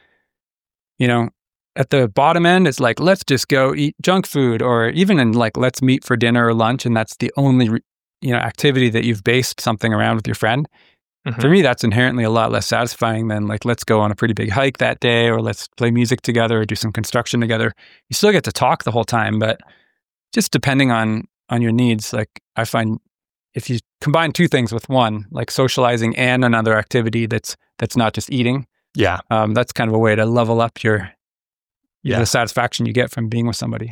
S2: you know, at the bottom end, it's like, let's just go eat junk food, or even in like, let's meet for dinner or lunch. And that's the only, re- you know, activity that you've based something around with your friend. Mm-hmm. For me, that's inherently a lot less satisfying than like, let's go on a pretty big hike that day, or let's play music together or do some construction together. You still get to talk the whole time, but just depending on, on your needs, like I find if you combine two things with one, like socializing and another activity that's, that's not just eating.
S1: Yeah.
S2: Um, that's kind of a way to level up your,
S1: yeah.
S2: the satisfaction you get from being with somebody.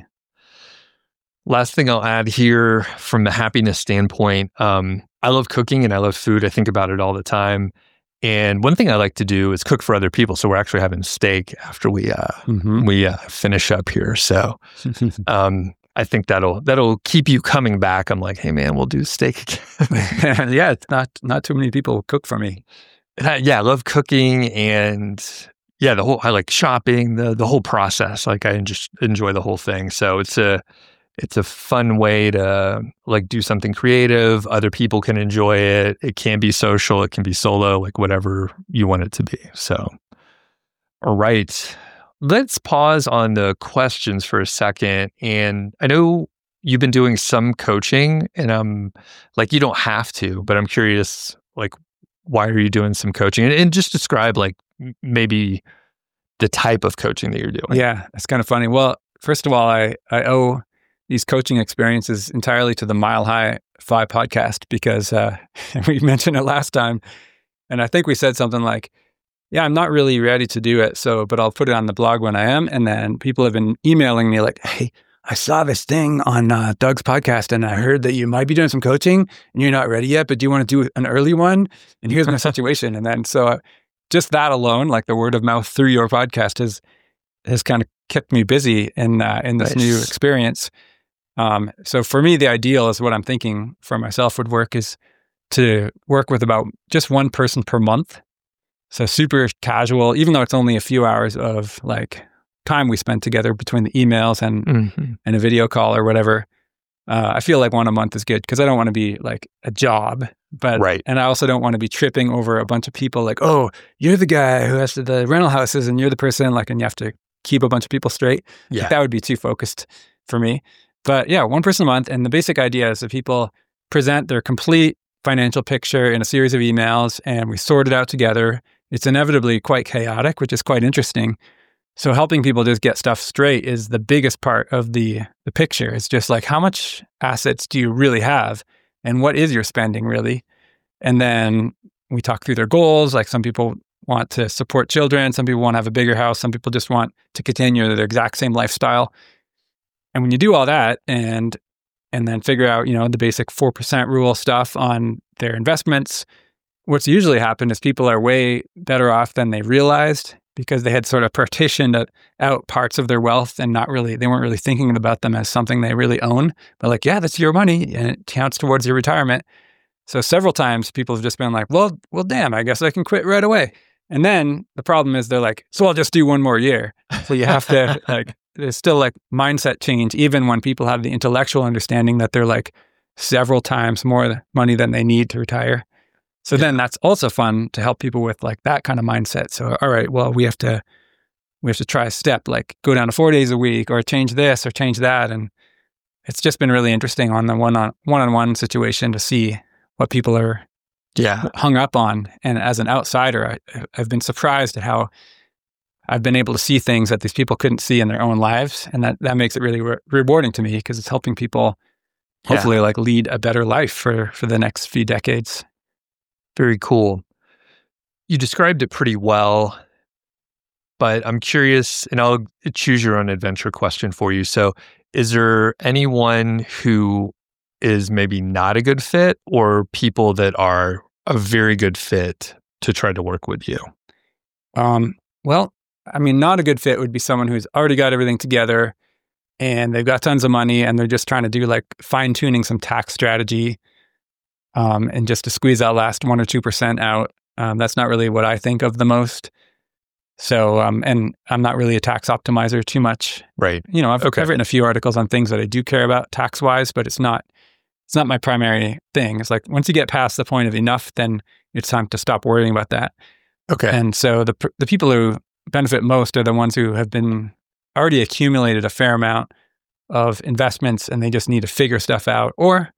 S1: Last thing I'll add here from the happiness standpoint, um, I love cooking and I love food. I think about it all the time. And one thing I like to do is cook for other people. So we're actually having steak after we uh, mm-hmm. we uh, finish up here. So um, I think that'll that'll keep you coming back. I'm like, hey man, we'll do steak again.
S2: Yeah, it's not not too many people cook for me.
S1: Uh, yeah, I love cooking, and yeah, the whole I like shopping, the the whole process. Like I just enjoy the whole thing. So it's a It's a fun way to like do something creative. Other people can enjoy it. It can be social. It can be solo, like whatever you want it to be. So, all right. Let's pause on the questions for a second. And I know you've been doing some coaching, and I'm like, you don't have to, but I'm curious, like, why are you doing some coaching? And, and just describe like maybe the type of coaching that you're doing.
S2: Yeah, it's kind of funny. Well, first of all, I, I owe these coaching experiences entirely to the Mile High Five podcast, because uh, we mentioned it last time. And I think we said something like, yeah, I'm not really ready to do it. So, but I'll put it on the blog when I am. And then people have been emailing me like, hey, I saw this thing on uh, Doug's podcast and I heard that you might be doing some coaching and you're not ready yet, but do you want to do an early one? And here's my situation. And then, so uh, just that alone, like the word of mouth through your podcast has, has kind of kept me busy in, uh, in this nice. new experience. Um, so for me, the ideal is what I'm thinking for myself would work is to work with about just one person per month. So super casual, even though it's only a few hours of like time we spend together between the emails and, mm-hmm. and a video call or whatever. Uh, I feel like one a month is good because I don't want to be like a job, but,
S1: right.
S2: and I also don't want to be tripping over a bunch of people like, oh, you're the guy who has to, the rental houses and you're the person like, and you have to keep a bunch of people straight.
S1: Yeah.
S2: Like, that would be too focused for me. But yeah, one person a month. And the basic idea is that people present their complete financial picture in a series of emails and we sort it out together. It's inevitably quite chaotic, which is quite interesting. So helping people just get stuff straight is the biggest part of the, the picture. It's just like, how much assets do you really have? And what is your spending really? And then we talk through their goals. Like some people want to support children. Some people want to have a bigger house. Some people just want to continue their exact same lifestyle. and when you do all that and and then figure out, you know, the basic four percent rule stuff on their investments, what's usually happened is people are way better off than they realized because they had sort of partitioned out parts of their wealth and not really, they weren't really thinking about them as something they really own. But like, yeah, that's your money and it counts towards your retirement. So several times people have just been like, well, well, damn, I guess I can quit right away. And then the problem is they're like, so I'll just do one more year. So you have to like, there's still like mindset change, even when people have the intellectual understanding that they're like several times more money than they need to retire. So yeah. Then that's also fun to help people with like that kind of mindset. So, all right, well, we have to, we have to try a step, like go down to four days a week or change this or change that. And it's just been really interesting on the one on one-on-one situation to see what people are yeah. hung up on. And as an outsider, I, I've been surprised at how I've been able to see things that these people couldn't see in their own lives. And that, that makes it really re- rewarding to me because it's helping people hopefully yeah. like lead a better life for, for the next few decades.
S1: Very cool. You described it pretty well, but I'm curious, and I'll choose your own adventure question for you. So is there anyone who is maybe not a good fit or people that are a very good fit to try to work with you?
S2: Um, well, I mean, not a good fit would be someone who's already got everything together and they've got tons of money and they're just trying to do like fine tuning some tax strategy um, and just to squeeze that last one or two percent out. Um, that's not really what I think of the most. So, um, and I'm not really a tax optimizer too much.
S1: Right.
S2: You know, I've, okay. I've written a few articles on things that I do care about tax wise, but it's not, it's not my primary thing. It's like once you get past the point of enough, then it's time to stop worrying about that.
S1: Okay.
S2: And so the the people who benefit most are the ones who have been already accumulated a fair amount of investments and they just need to figure stuff out. Or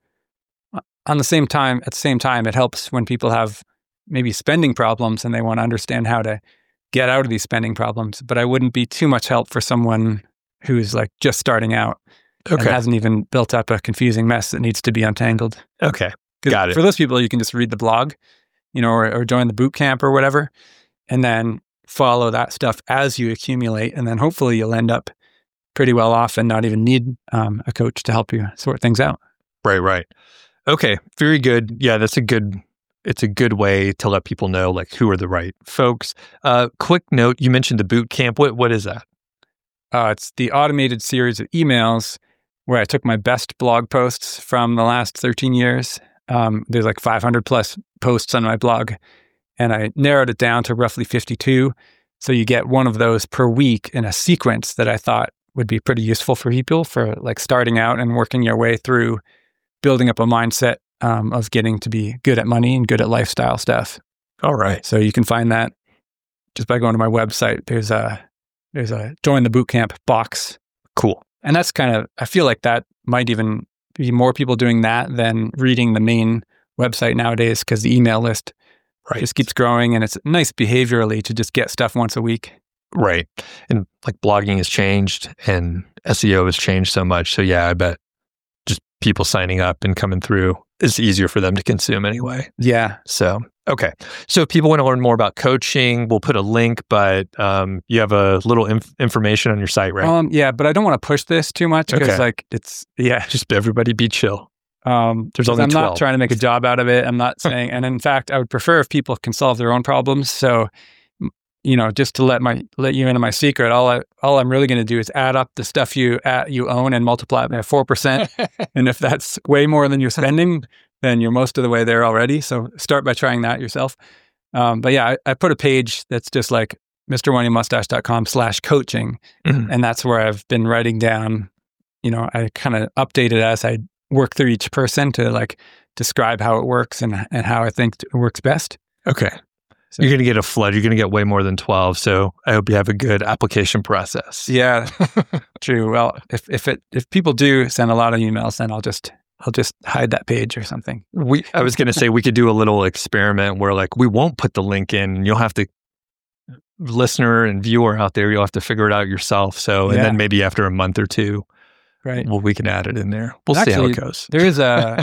S2: on the same time, at the same time, it helps when people have maybe spending problems and they want to understand how to get out of these spending problems. But I wouldn't be too much help for someone who's like just starting out okay. and hasn't even built up a confusing mess that needs to be untangled.
S1: Okay, got it.
S2: For those people, you can just read the blog, you know, or, or join the boot camp or whatever, and then follow that stuff as you accumulate. And then hopefully you'll end up pretty well off and not even need um, a coach to help you sort things out.
S1: Right, right. Okay, very good. Yeah, that's a good, it's a good way to let people know like who are the right folks. Uh, quick note, you mentioned the boot camp. What What is that?
S2: Uh, it's the automated series of emails where I took my best blog posts from the last thirteen years. Um, there's like five hundred plus posts on my blog. And I narrowed it down to roughly fifty-two. So you get one of those per week in a sequence that I thought would be pretty useful for people for like starting out and working your way through building up a mindset um, of getting to be good at money and good at lifestyle stuff.
S1: All right.
S2: So you can find that just by going to my website. There's a, there's a join the bootcamp box.
S1: Cool.
S2: And that's kind of, I feel like that might even be more people doing that than reading the main website nowadays because the email list Right. just keeps growing and it's nice behaviorally to just get stuff once a week.
S1: Right. And like blogging has changed and S E O has changed so much. So yeah, I bet just people signing up and coming through is easier for them to consume anyway.
S2: Yeah.
S1: So, okay. So if people want to learn more about coaching, we'll put a link, but um, you have a little inf- information on your site, right?
S2: Um, yeah, but I don't want to push this too much because okay. like it's, yeah.
S1: Just everybody be chill.
S2: Um, There's only I'm twelve. Not trying to make a job out of it. I'm not saying, and in fact, I would prefer if people can solve their own problems. So, you know, just to let my let you into my secret, all I all I'm really going to do is add up the stuff you uh, you own and multiply it by four percent. And if that's way more than you're spending, then you're most of the way there already. So start by trying that yourself. Um, but yeah, I, I put a page that's just like Mister Money Mustache dot com slash coaching, mm-hmm. and that's where I've been writing down. You know, I kind of update it as I work through each person to like describe how it works and and how I think it works best.
S1: Okay. So, you're going to get a flood. You're going to get way more than twelve. So I hope you have a good application process.
S2: Yeah, true. Well, if if it if people do send a lot of emails, then I'll just I'll just hide that page or something.
S1: We I was going to say we could do a little experiment where like we won't put the link in. And you'll have to listener and viewer out there. You'll have to figure it out yourself. So and yeah. then maybe after a month or two.
S2: Right.
S1: Well, we can add it in there. We'll
S2: Actually,
S1: see how it goes.
S2: There is a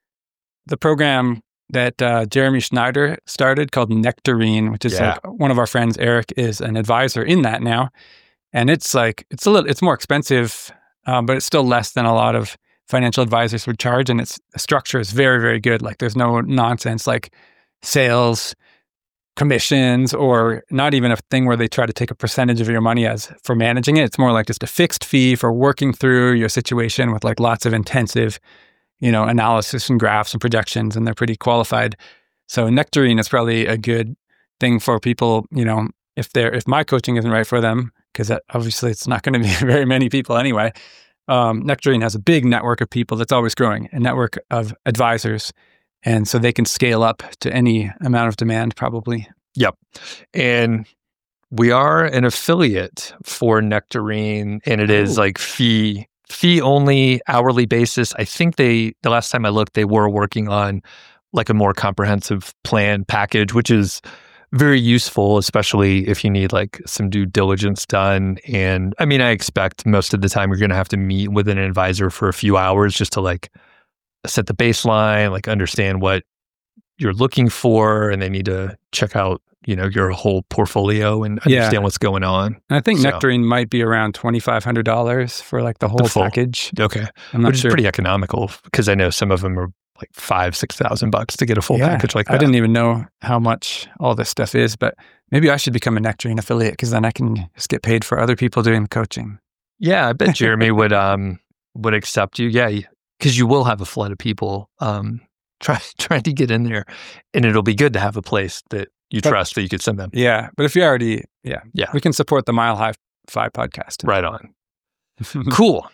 S2: the program that uh, Jeremy Schneider started called Nectarine, which is
S1: yeah.
S2: like one of our friends, Eric, is an advisor in that now, and it's like it's a little it's more expensive um, but it's still less than a lot of financial advisors would charge. And its structure is very, very good. Like there's no nonsense like sales, commissions, or not even a thing where they try to take a percentage of your money as for managing it. It's more like just a fixed fee for working through your situation with like lots of intensive, you know, analysis and graphs and projections, and they're pretty qualified. So Nectarine is probably a good thing for people, you know, if they're, if my coaching isn't right for them, because obviously it's not going to be very many people anyway. Um, Nectarine has a big network of people that's always growing, a network of advisors. And so they can scale up to any amount of demand probably.
S1: Yep. And we are an affiliate for Nectarine, and it is
S2: Ooh.
S1: like fee, fee only, hourly basis. I think they, the last time I looked, they were working on like a more comprehensive plan package, which is very useful, especially if you need like some due diligence done. And I mean, I expect most of the time you're going to have to meet with an advisor for a few hours just to like set the baseline, like understand what you're looking for, and they need to check out, you know, your whole portfolio and understand
S2: Yeah.
S1: what's going on.
S2: And I think
S1: So-
S2: Nectarine might be around twenty-five hundred dollars for like the whole
S1: full.
S2: package.
S1: Okay.
S2: I'm not
S1: Which
S2: sure.
S1: is pretty economical, because I know some of them are like five, six thousand bucks to get a full
S2: Yeah.
S1: package like that.
S2: I didn't even know how much all this stuff is, but maybe I should become a Nectarine affiliate because then I can just get paid for other people doing the coaching.
S1: Yeah, I bet Jeremy would um would accept you. Yeah, because you will have a flood of people um try, trying to get in there, and it'll be good to have a place that you
S2: But-
S1: trust that you could send them.
S2: Yeah. But if you already, yeah,
S1: Yeah.
S2: we can support the Mile High Five podcast.
S1: Right on. Cool.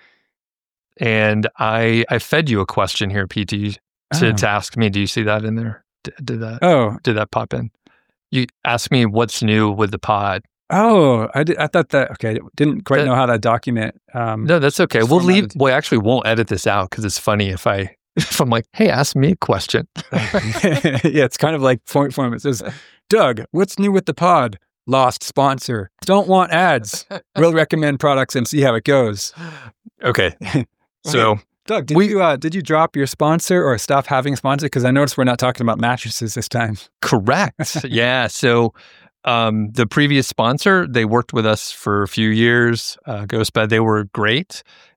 S1: And I I fed you a question here, P T, to,
S2: Oh.
S1: to ask me. Do you see that in there? Did, did that
S2: Oh,
S1: did that pop in? You asked me what's new with the pod.
S2: oh, I, did, I thought that, okay, I didn't quite
S1: That-
S2: know how to document. Um,
S1: No, that's okay.
S2: It's
S1: We'll leave.
S2: formatted.
S1: We actually won't edit this out because it's funny if I if I'm like, hey, ask me a question.
S2: yeah, it's kind of like point form. It says, Doug, what's new with the pod? Lost sponsor. Don't want ads. We'll recommend products and see how it goes.
S1: Okay. So
S2: Doug, did
S1: We-
S2: you uh, did you drop your sponsor or stop having a sponsor? Because I noticed we're not talking about mattresses this time.
S1: correct. Yeah. So um, the previous sponsor, they worked with us for a few years. Uh, Ghostbed, they were great.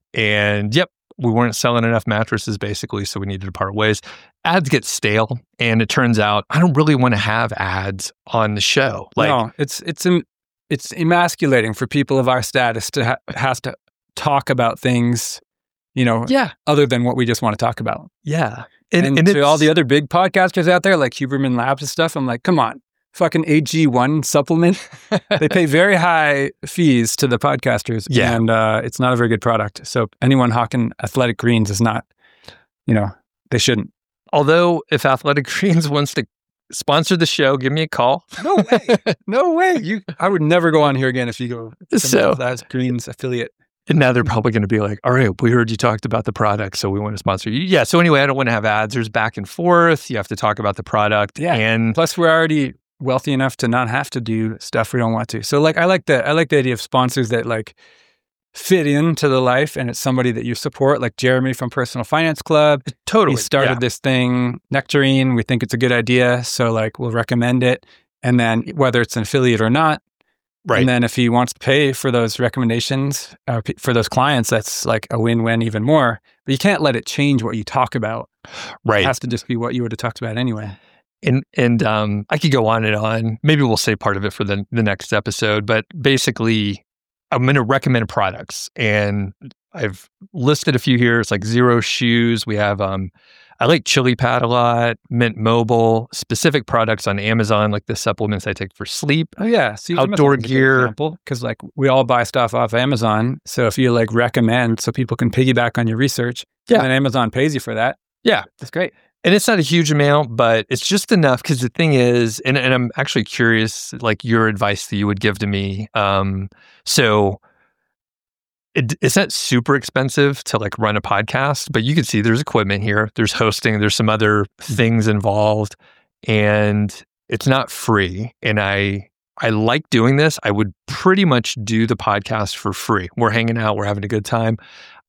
S1: And yep, we weren't selling enough mattresses basically, so we needed to part ways. Ads get stale, and it turns out I don't really want to have ads on the show. Like,
S2: no, it's it's em- it's emasculating for people of our status to ha- has to talk about things, you know,
S1: yeah,
S2: other than what we just want to talk about.
S1: yeah.
S2: And,
S1: And,
S2: to all the
S1: it's-
S2: other big podcasters out there, like Huberman Labs and stuff, I'm like, come on, fucking A G one supplement. They pay very high fees to the podcasters,
S1: Yeah.
S2: and uh, it's not a very good product. So anyone hawking Athletic Greens is not, you know, they shouldn't.
S1: Although, if Athletic Greens wants to sponsor the show, give me a call.
S2: No way, no way. You, I would never go on here again if you go.
S1: So-
S2: that's Greens affiliate.
S1: And now they're probably going to be like, all right, we heard you talked about the product, so we want to sponsor you. Yeah. So anyway, I don't want to have ads. There's back and forth. You have to talk about the product.
S2: Yeah.
S1: And
S2: Plus, we're already wealthy enough to not have to do stuff we don't want to. So, like, I like the I like the idea of sponsors that like fit into the life, and it's somebody that you support, like Jeremy from Personal Finance Club.
S1: totally
S2: He started
S1: yeah.
S2: this thing, Nectarine. We think it's a good idea, so like we'll recommend it. And then whether it's an affiliate or not,
S1: Right.
S2: and then if he wants to pay for those recommendations uh, p- for those clients, that's like a win-win even more. But you can't let it change what you talk about. It
S1: right.
S2: has to just be what you would have talked about anyway.
S1: And and um, I could go on and on. Maybe we'll say part of it for the the next episode. But basically, I'm going to recommend products, and I've listed a few here. It's like Zero Shoes. We have um, I like Chili Pad a lot. Mint Mobile. Specific products on Amazon, like the supplements I take for sleep.
S2: Oh yeah, see,
S1: Outdoor gear.
S2: because like we all buy stuff off Amazon. So if you like recommend, so people can piggyback on your research,
S1: Yeah.
S2: and then Amazon pays you for that.
S1: Yeah.
S2: That's great.
S1: And it's not a huge amount, but it's just enough. Because the thing is, and, and I'm actually curious, like your advice that you would give to me. Um, so it, it's not super expensive to like run a podcast, but you can see there's equipment here, there's hosting, there's some other things involved, and it's not free. And I I like doing this. I would pretty much do the podcast for free. We're hanging out, we're having a good time.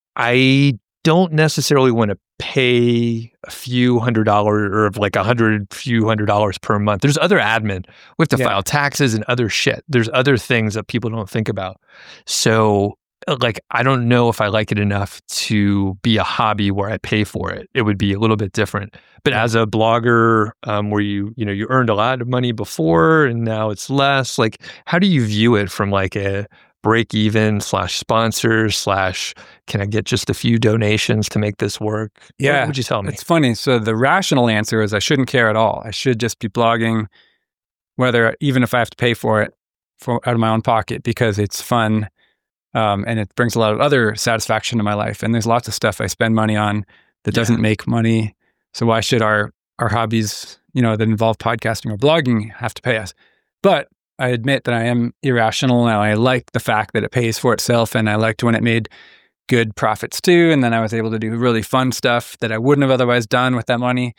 S1: I don't necessarily want to pay a few hundred dollars or like a hundred, few hundred dollars per month. There's other admin. We have to
S2: Yeah.
S1: file taxes and other shit. There's other things that people don't think about. So like, I don't know if I like it enough to be a hobby where I pay for it. It would be a little bit different. But as a blogger, um, where you, you know, you earned a lot of money before and now it's less, like, how do you view it from like a break even slash sponsor slash, can I get just a few donations to make this work?
S2: Yeah.
S1: What would you tell me?
S2: It's funny. So the rational answer is I shouldn't care at all. I should just be blogging, whether, even if I have to pay for it for out of my own pocket, because it's fun. Um, and it brings a lot of other satisfaction to my life. And there's lots of stuff I spend money on that
S1: Yeah.
S2: doesn't make money. So why should our, our hobbies, you know, that involve podcasting or blogging have to pay us? But I admit that I am irrational now. I like the fact that it pays for itself, and I liked when it made good profits too. And then I was able to do really fun stuff that I wouldn't have otherwise done with that money.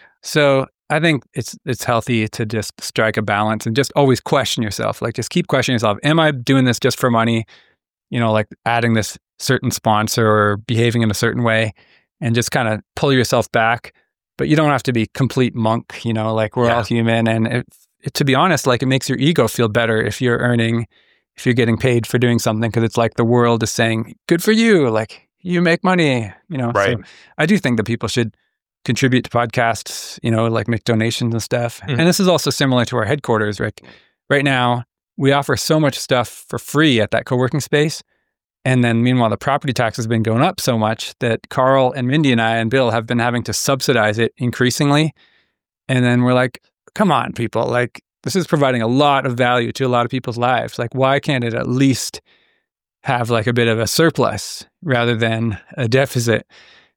S2: So I think it's it's healthy to just strike a balance and just always question yourself. Like, just keep questioning yourself. Am I doing this just for money? You know, like adding this certain sponsor or behaving in a certain way, and just kind of pull yourself back. But you don't have to be complete monk, you know, like we're
S1: Yeah.
S2: all human. And it, it, to be honest, like, it makes your ego feel better if you're earning, if you're getting paid for doing something, because it's like the world is saying, good for you. Like, you make money, you know.
S1: Right.
S2: So I do think that people should contribute to podcasts, you know, like make donations and stuff.
S1: Mhm.
S2: And this is also similar to our headquarters, Rick. Right now, we offer so much stuff for free at that co-working space. And then meanwhile, the property tax has been going up so much that Carl and Mindy and I and Bill have been having to subsidize it increasingly. And then we're like, come on, people, like, this is providing a lot of value to a lot of people's lives. Like, why can't it at least have like a bit of a surplus rather than a deficit?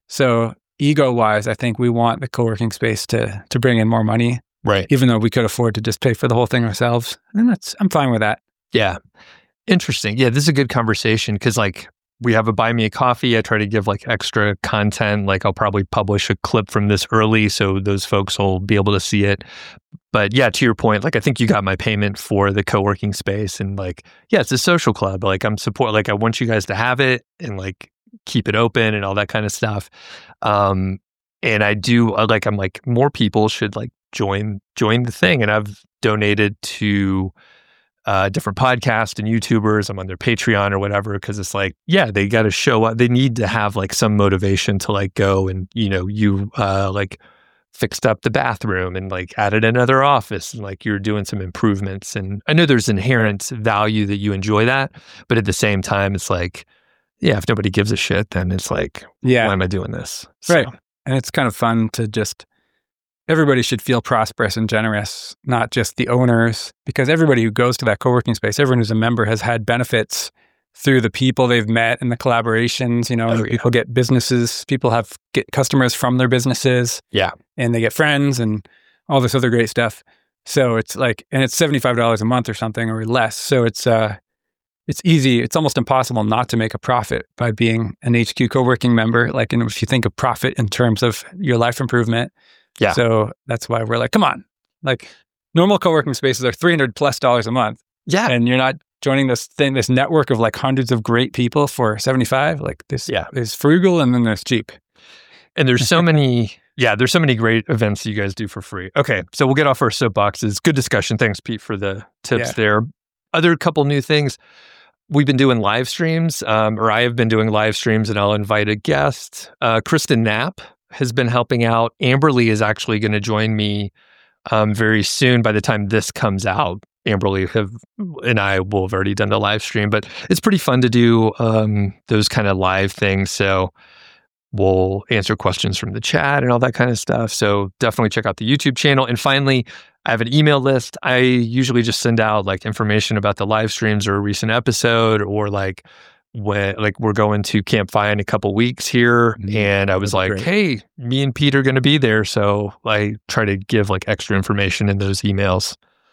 S2: So ego-wise, I think we want the co-working space to to bring in more money,
S1: Right.
S2: even though we could afford to just pay for the whole thing ourselves. And that's, I'm fine with that.
S1: Yeah. Interesting. Yeah, this is a good conversation because, like, we have a Buy Me a Coffee. I try to give like extra content. Like, I'll probably publish a clip from this early so those folks will be able to see it. But yeah, to your point, like, I think you got my payment for the co-working space, and like, yeah, it's a social club. Like, I'm support. Like, I want you guys to have it and like keep it open and all that kind of stuff. Um, and I do uh, like, I'm like, more people should like join join the thing. And I've donated to Uh, different podcasts and YouTubers. I'm on their Patreon or whatever, because it's like, yeah, they got to show up. They need to have like some motivation to like go and, you know, you uh, like fixed up the bathroom and like added another office and like you're doing some improvements. And I know there's inherent value that you enjoy that, but at the same time, it's like, yeah, if nobody gives a shit, then it's like,
S2: Yeah.
S1: why am I doing this? So,
S2: Right. And it's kind of fun to just, everybody should feel prosperous and generous, not just the owners, because everybody who goes to that co-working space, everyone who's a member has had benefits through the people they've met and the collaborations. You know,
S1: Oh, yeah.
S2: people get businesses, people have get customers from their businesses.
S1: Yeah.
S2: And they get friends and all this other great stuff. So it's like, and it's seventy-five dollars a month or something or less. So it's, uh, it's easy. It's almost impossible not to make a profit by being an H Q co-working member. Like, and if you think of profit in terms of your life improvement.
S1: Yeah.
S2: So that's why we're like, come on, like, normal co-working spaces are three hundred plus dollars a month.
S1: Yeah.
S2: And you're not joining this thing, this network of like hundreds of great people for seventy-five. Like, this
S1: Yeah.
S2: is frugal, and then there's cheap.
S1: And there's so many, yeah, there's so many great events that you guys do for free. Okay, so we'll get off our soapboxes. Good discussion. Thanks, Pete, for the tips
S2: Yeah.
S1: there. Other couple new things. We've been doing live streams, um, or I have been doing live streams, and I'll invite a guest. Uh, Kristen Knapp has been helping out. Amberly is actually going to join me um, very soon. By the time this comes out, Amberly have, and I will have already done the live stream, but it's pretty fun to do um, those kind of live things. So we'll answer questions from the chat and all that kind of stuff. So definitely check out the YouTube channel. And finally, I have an email list. I usually just send out like information about the live streams or a recent episode, or like when like we're going to Camp Fi in a couple weeks here.
S2: Mhm.
S1: And I was
S2: That'd
S1: like,
S2: be
S1: hey, me and Pete are going to be there. So I try to give like extra information in those emails.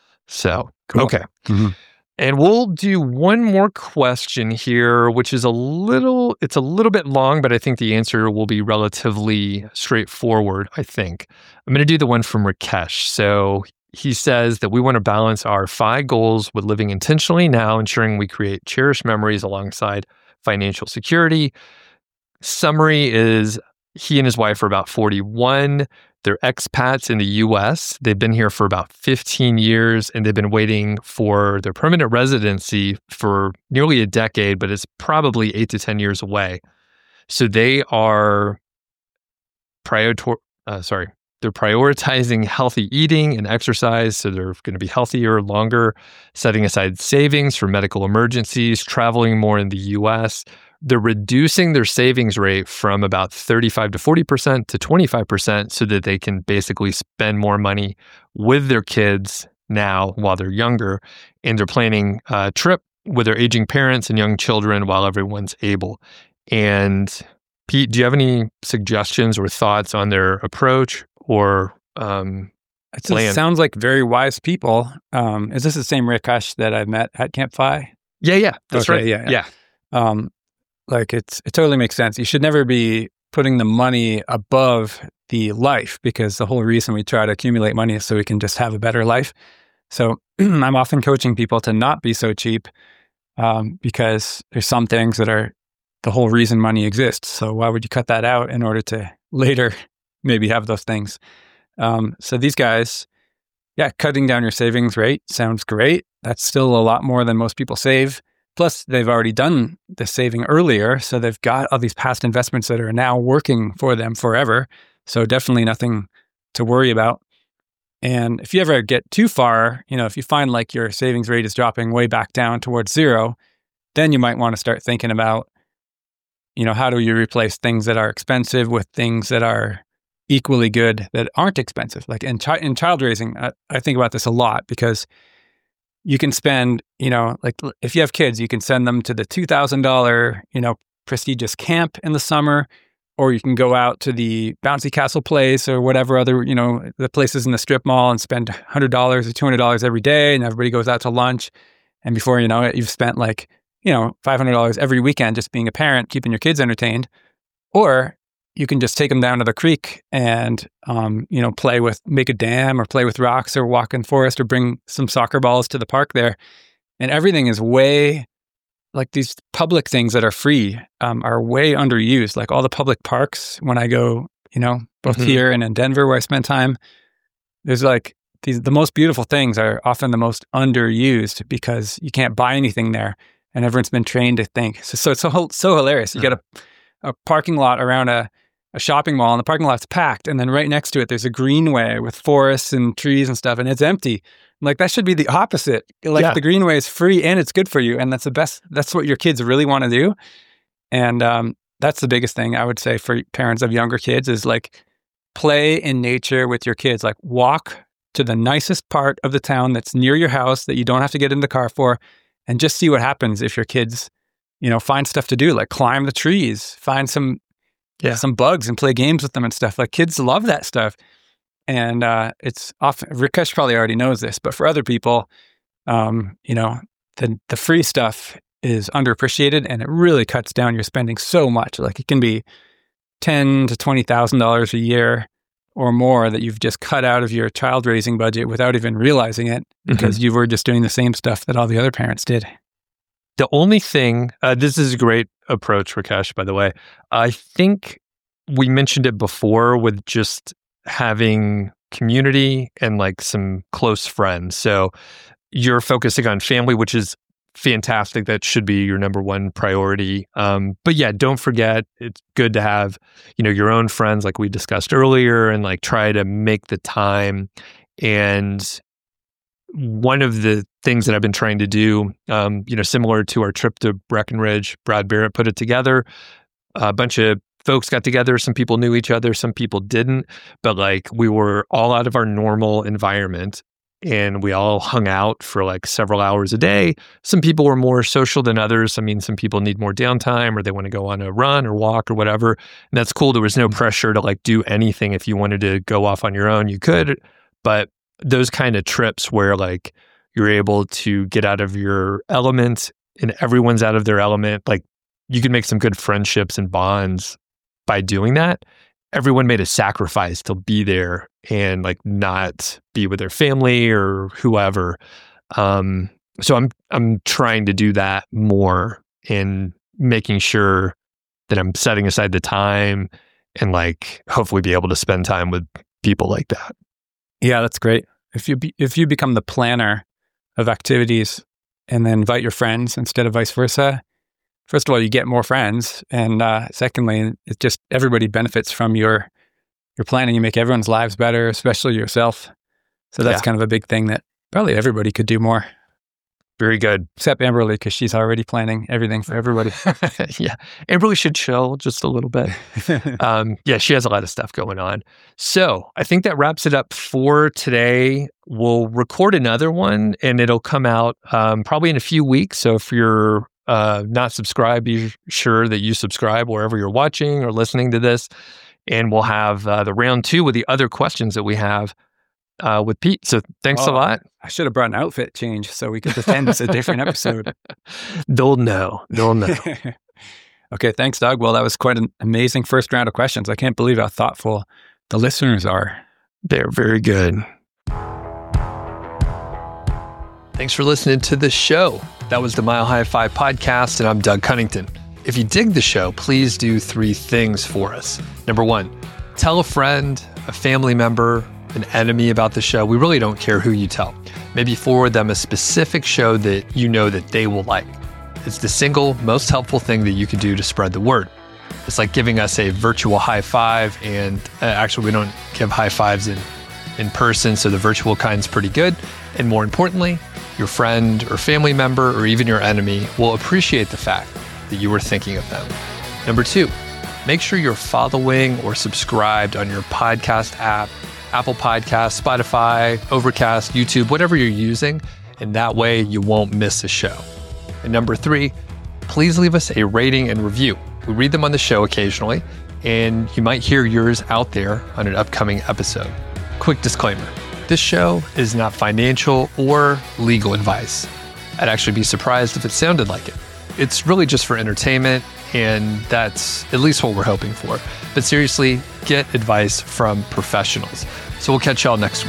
S1: So,
S2: Cool.
S1: okay.
S2: Mhm.
S1: And we'll do one more question here, which is a little, it's a little bit long, but I think the answer will be relatively straightforward, I think. I'm going to do the one from Rakesh. So he says that we want to balance our five goals with living intentionally now, ensuring we create cherished memories alongside financial security. Summary is he and his wife are about forty-one. They're expats in the U S. They've been here for about fifteen years, and they've been waiting for their permanent residency for nearly a decade, but it's probably eight to ten years away. So they are prior, uh, sorry, they're prioritizing healthy eating and exercise. So they're going to be healthier longer, setting aside savings for medical emergencies, traveling more in the U S. They're reducing their savings rate from about thirty-five to forty percent to twenty-five percent so that they can basically spend more money with their kids now while they're younger. And they're planning a trip with their aging parents and young children while everyone's able. And Pete, do you have any suggestions or thoughts on their approach or um,
S2: it
S1: plan?
S2: Sounds like very wise people. Um, is this the same Rakesh that I met at Camp Fi?
S1: Yeah, yeah, that's
S2: okay,
S1: right.
S2: Yeah,
S1: yeah.
S2: yeah. Um, like it's it totally makes sense. You should never be putting the money above the life, because the whole reason we try to accumulate money is so we can just have a better life. So I'm often coaching people to not be so cheap, um, because there's some things that are the whole reason money exists. So why would you cut that out in order to later maybe have those things? Um, so these guys, yeah, cutting down your savings rate sounds great. That's still a lot more than most people save. Plus, they've already done the saving earlier, so they've got all these past investments that are now working for them forever. So definitely nothing to worry about. And if you ever get too far, you know, if you find like your savings rate is dropping way back down towards zero, then you might want to start thinking about, you know, how do you replace things that are expensive with things that are equally good that aren't expensive? Like in, chi- in child raising, I, I think about this a lot, because you can spend, you know, like if you have kids, you can send them to the two thousand dollars, you know, prestigious camp in the summer, or you can go out to the bouncy castle place or whatever other, you know, the places in the strip mall and spend one hundred dollars or two hundred dollars every day, and everybody goes out to lunch. And before you know it, you've spent like, you know, five hundred dollars every weekend just being a parent, keeping your kids entertained. Or you can just take them down to the creek and, um, you know, play with, make a dam or play with rocks or walk in forest or bring some soccer balls to the park there. And everything is way, like these public things that are free um, are way underused. Like all the public parks, when I go, you know, both mm-hmm. here and in Denver where I spend time, there's like these, the most beautiful things are often the most underused because you can't buy anything there. And everyone's been trained to think. So, so it's so, so hilarious. You mm-hmm. got a, a parking lot around a, a shopping mall, and the parking lot's packed, and then right next to it there's a greenway with forests and trees and stuff, and it's empty. Like that should be the opposite. Like yeah. the greenway is free and it's good for you, and that's the best. That's what your kids really want to do, and um, that's the biggest thing I would say for parents of younger kids is like play in nature with your kids. Like walk to the nicest part of the town that's near your house that you don't have to get in the car for, and just see what happens if your kids, you know, find stuff to do, like climb the trees, find some. Yeah, some bugs and play games with them and stuff. Like kids love that stuff. And uh, it's often, Rakesh probably already knows this, but for other people, um, you know, the the free stuff is underappreciated, and it really cuts down your spending so much. Like it can be ten to twenty thousand dollars a year or more that you've just cut out of your child raising budget without even realizing it, because mm-hmm. you were just doing the same stuff that all the other parents did.
S1: The only thing, uh, this is a great approach, Rakesh, by the way. I think we mentioned it before with just having community and like some close friends. So you're focusing on family, which is fantastic. That should be your number one priority. Um, but yeah, don't forget, it's good to have, you know, your own friends like we discussed earlier, and like try to make the time. And one of the things that I've been trying to do, um, you know, similar to our trip to Breckenridge, Brad Barrett put it together. A bunch of folks got together. Some people knew each other, some people didn't, but like we were all out of our normal environment and we all hung out for like several hours a day. Some people were more social than others. I mean, some people need more downtime or they want to go on a run or walk or whatever. And that's cool. There was no pressure to like do anything. If you wanted to go off on your own, you could, but those kind of trips where like you're able to get out of your element and everyone's out of their element, like you can make some good friendships and bonds by doing that. Everyone made a sacrifice to be there and like not be with their family or whoever. Um, so I'm I'm trying to do that more and making sure that I'm setting aside the time and like hopefully be able to spend time with people like that.
S2: Yeah, that's great. If you be, if you become the planner of activities and then invite your friends instead of vice versa, first of all, you get more friends, and uh, secondly, it just everybody benefits from your your planning. You make everyone's lives better, especially yourself. So that's
S1: Yeah.
S2: kind of a big thing that probably everybody could do more.
S1: Very good.
S2: Except Amberly, because she's already planning everything for everybody.
S1: Yeah. Amberly should chill just a little bit. Um, yeah, she has a lot of stuff going on. So I think that wraps it up for today. We'll record another one and it'll come out um, probably in a few weeks. So if you're uh, not subscribed, be sure that you subscribe wherever you're watching or listening to this. And we'll have uh, the round two with the other questions that we have uh, with Pete. So thanks
S2: Oh,
S1: a lot.
S2: I should have brought an outfit change so we could pretend it's a different episode.
S1: They'll know. They'll know.
S2: Okay, thanks, Doug. Well, that was quite an amazing first round of questions. I can't believe how thoughtful the listeners are.
S1: They're very good. Thanks for listening to the show. That was the Mile High Five podcast, and I'm Doug Cunnington. If you dig the show, please do three things for us. Number one, tell a friend, a family member, an enemy about the show. We really don't care who you tell. Maybe forward them a specific show that you know that they will like. It's the single most helpful thing that you can do to spread the word. It's like giving us a virtual high five, and uh, actually we don't give high fives in, in person, so the virtual kind's pretty good. And more importantly, your friend or family member or even your enemy will appreciate the fact that you were thinking of them. Number two, make sure you're following or subscribed on your podcast app, Apple Podcasts, Spotify, Overcast, YouTube, whatever you're using, and that way you won't miss a show. And number three, please leave us a rating and review. We read them on the show occasionally, and you might hear yours out there on an upcoming episode. Quick disclaimer, this show is not financial or legal advice. I'd actually be surprised if it sounded like it. It's really just for entertainment, and that's at least what we're hoping for. But seriously, get advice from professionals. So we'll catch y'all next week.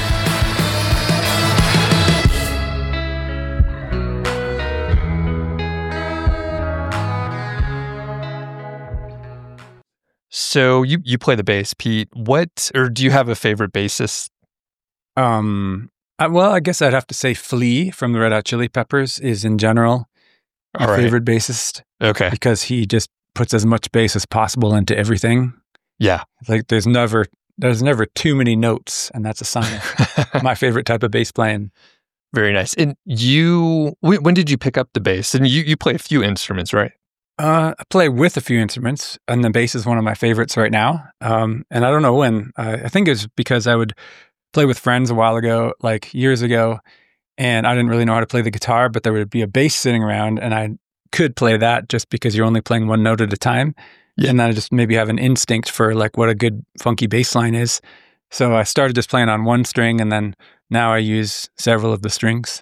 S1: So you, you play the bass, Pete. What, or do you have a favorite bassist?
S2: Um, I, well, I guess I'd have to say Flea from the Red Hot Chili Peppers is in general my
S1: All right.
S2: favorite bassist
S1: Okay.
S2: because he just puts as much bass as possible into everything.
S1: Yeah.
S2: Like there's never there's never too many notes, and that's a sign of my favorite type of bass playing.
S1: Very nice. And you, when, when did you pick up the bass? And you, you play a few instruments, right?
S2: Uh, I play with a few instruments, and the bass is one of my favorites right now. Um, and I don't know when. Uh, I think it's because I would play with friends a while ago, like years ago, and I didn't really know how to play the guitar, but there would be a bass sitting around, and I could play that just because you're only playing one note at a time.
S1: Yeah.
S2: And then I just maybe have an instinct for like what a good funky bass line is. So I started just playing on one string, and then now I use several of the strings.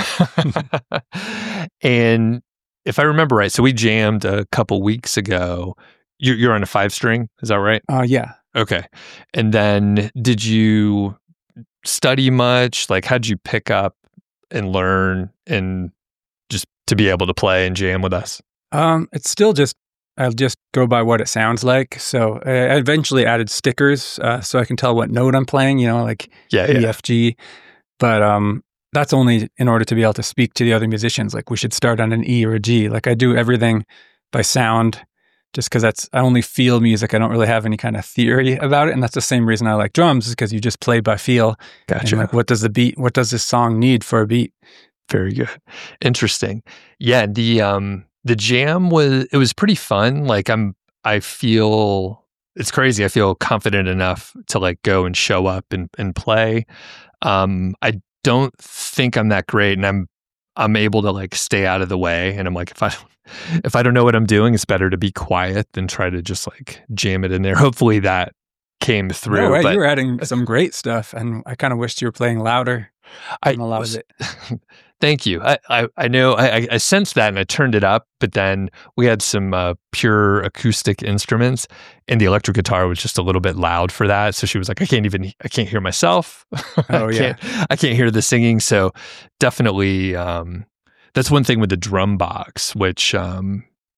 S1: And if I remember right, so we jammed a couple weeks ago. You're, you're on a five string, is that right?
S2: Uh, yeah.
S1: Okay. And then did you study much? Like, how'd you pick up and learn and just to be able to play and jam with us?
S2: Um, it's still just, I'll just go by what it sounds like. So I eventually added stickers uh, so I can tell what note I'm playing, you know, like
S1: Yeah,
S2: E,
S1: yeah.
S2: F, G. But um, that's only in order to be able to speak to the other musicians. Like we should start on an E or a G. Like I do everything by sound just because that's, I only feel music. I don't really have any kind of theory about it. And that's the same reason I like drums, is because you just play by feel.
S1: Gotcha.
S2: And like, what does the beat, what does this song need for a beat?
S1: Very good. Interesting. Yeah, the um the jam was it was pretty fun. Like I'm I feel it's crazy. I feel confident enough to like go and show up and, and play. Um I don't think I'm that great, and I'm I'm able to like stay out of the way, and I'm like if I if I don't know what I'm doing, it's better to be quiet than try to just like jam it in there. Hopefully that came through.
S2: No, right.
S1: But
S2: You were adding some great stuff, and I kind of wished you were playing louder.
S1: I
S2: than a lot
S1: was,
S2: of it.
S1: Thank you. I, I, I know I, I sensed that and I turned it up, but then we had some uh, pure acoustic instruments, and the electric guitar was just a little bit loud for that. So she was like, I can't even, I can't hear myself.
S2: Oh,
S1: I
S2: yeah.
S1: can't, I can't hear the singing. So definitely, um, that's one thing with the drum box, which um,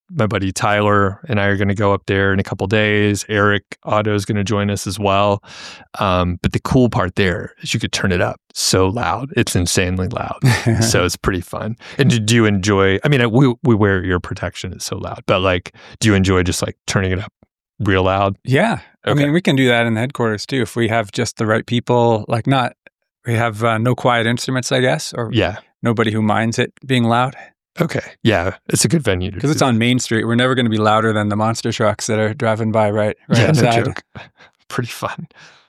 S1: my buddy Tyler and I are going to go up there in a couple days. Eric Otto is going to join us as well. Um, but the cool part there is you could turn it up so loud. It's insanely loud. So it's pretty fun. And do, do you enjoy, I mean, we, we wear ear protection. It's so loud, but like, do you enjoy just like turning it up real loud?
S2: Yeah.
S1: Okay.
S2: I mean, we can do that in the headquarters too. If we have just the right people, like not, we have uh, no quiet instruments, I guess, or
S1: yeah.
S2: nobody who minds it being loud.
S1: Okay. Yeah. It's a good venue.
S2: Because it's on Main Street. We're never going to be louder than the monster trucks that are driving by right, right
S1: yeah,
S2: outside.
S1: No joke. Pretty fun.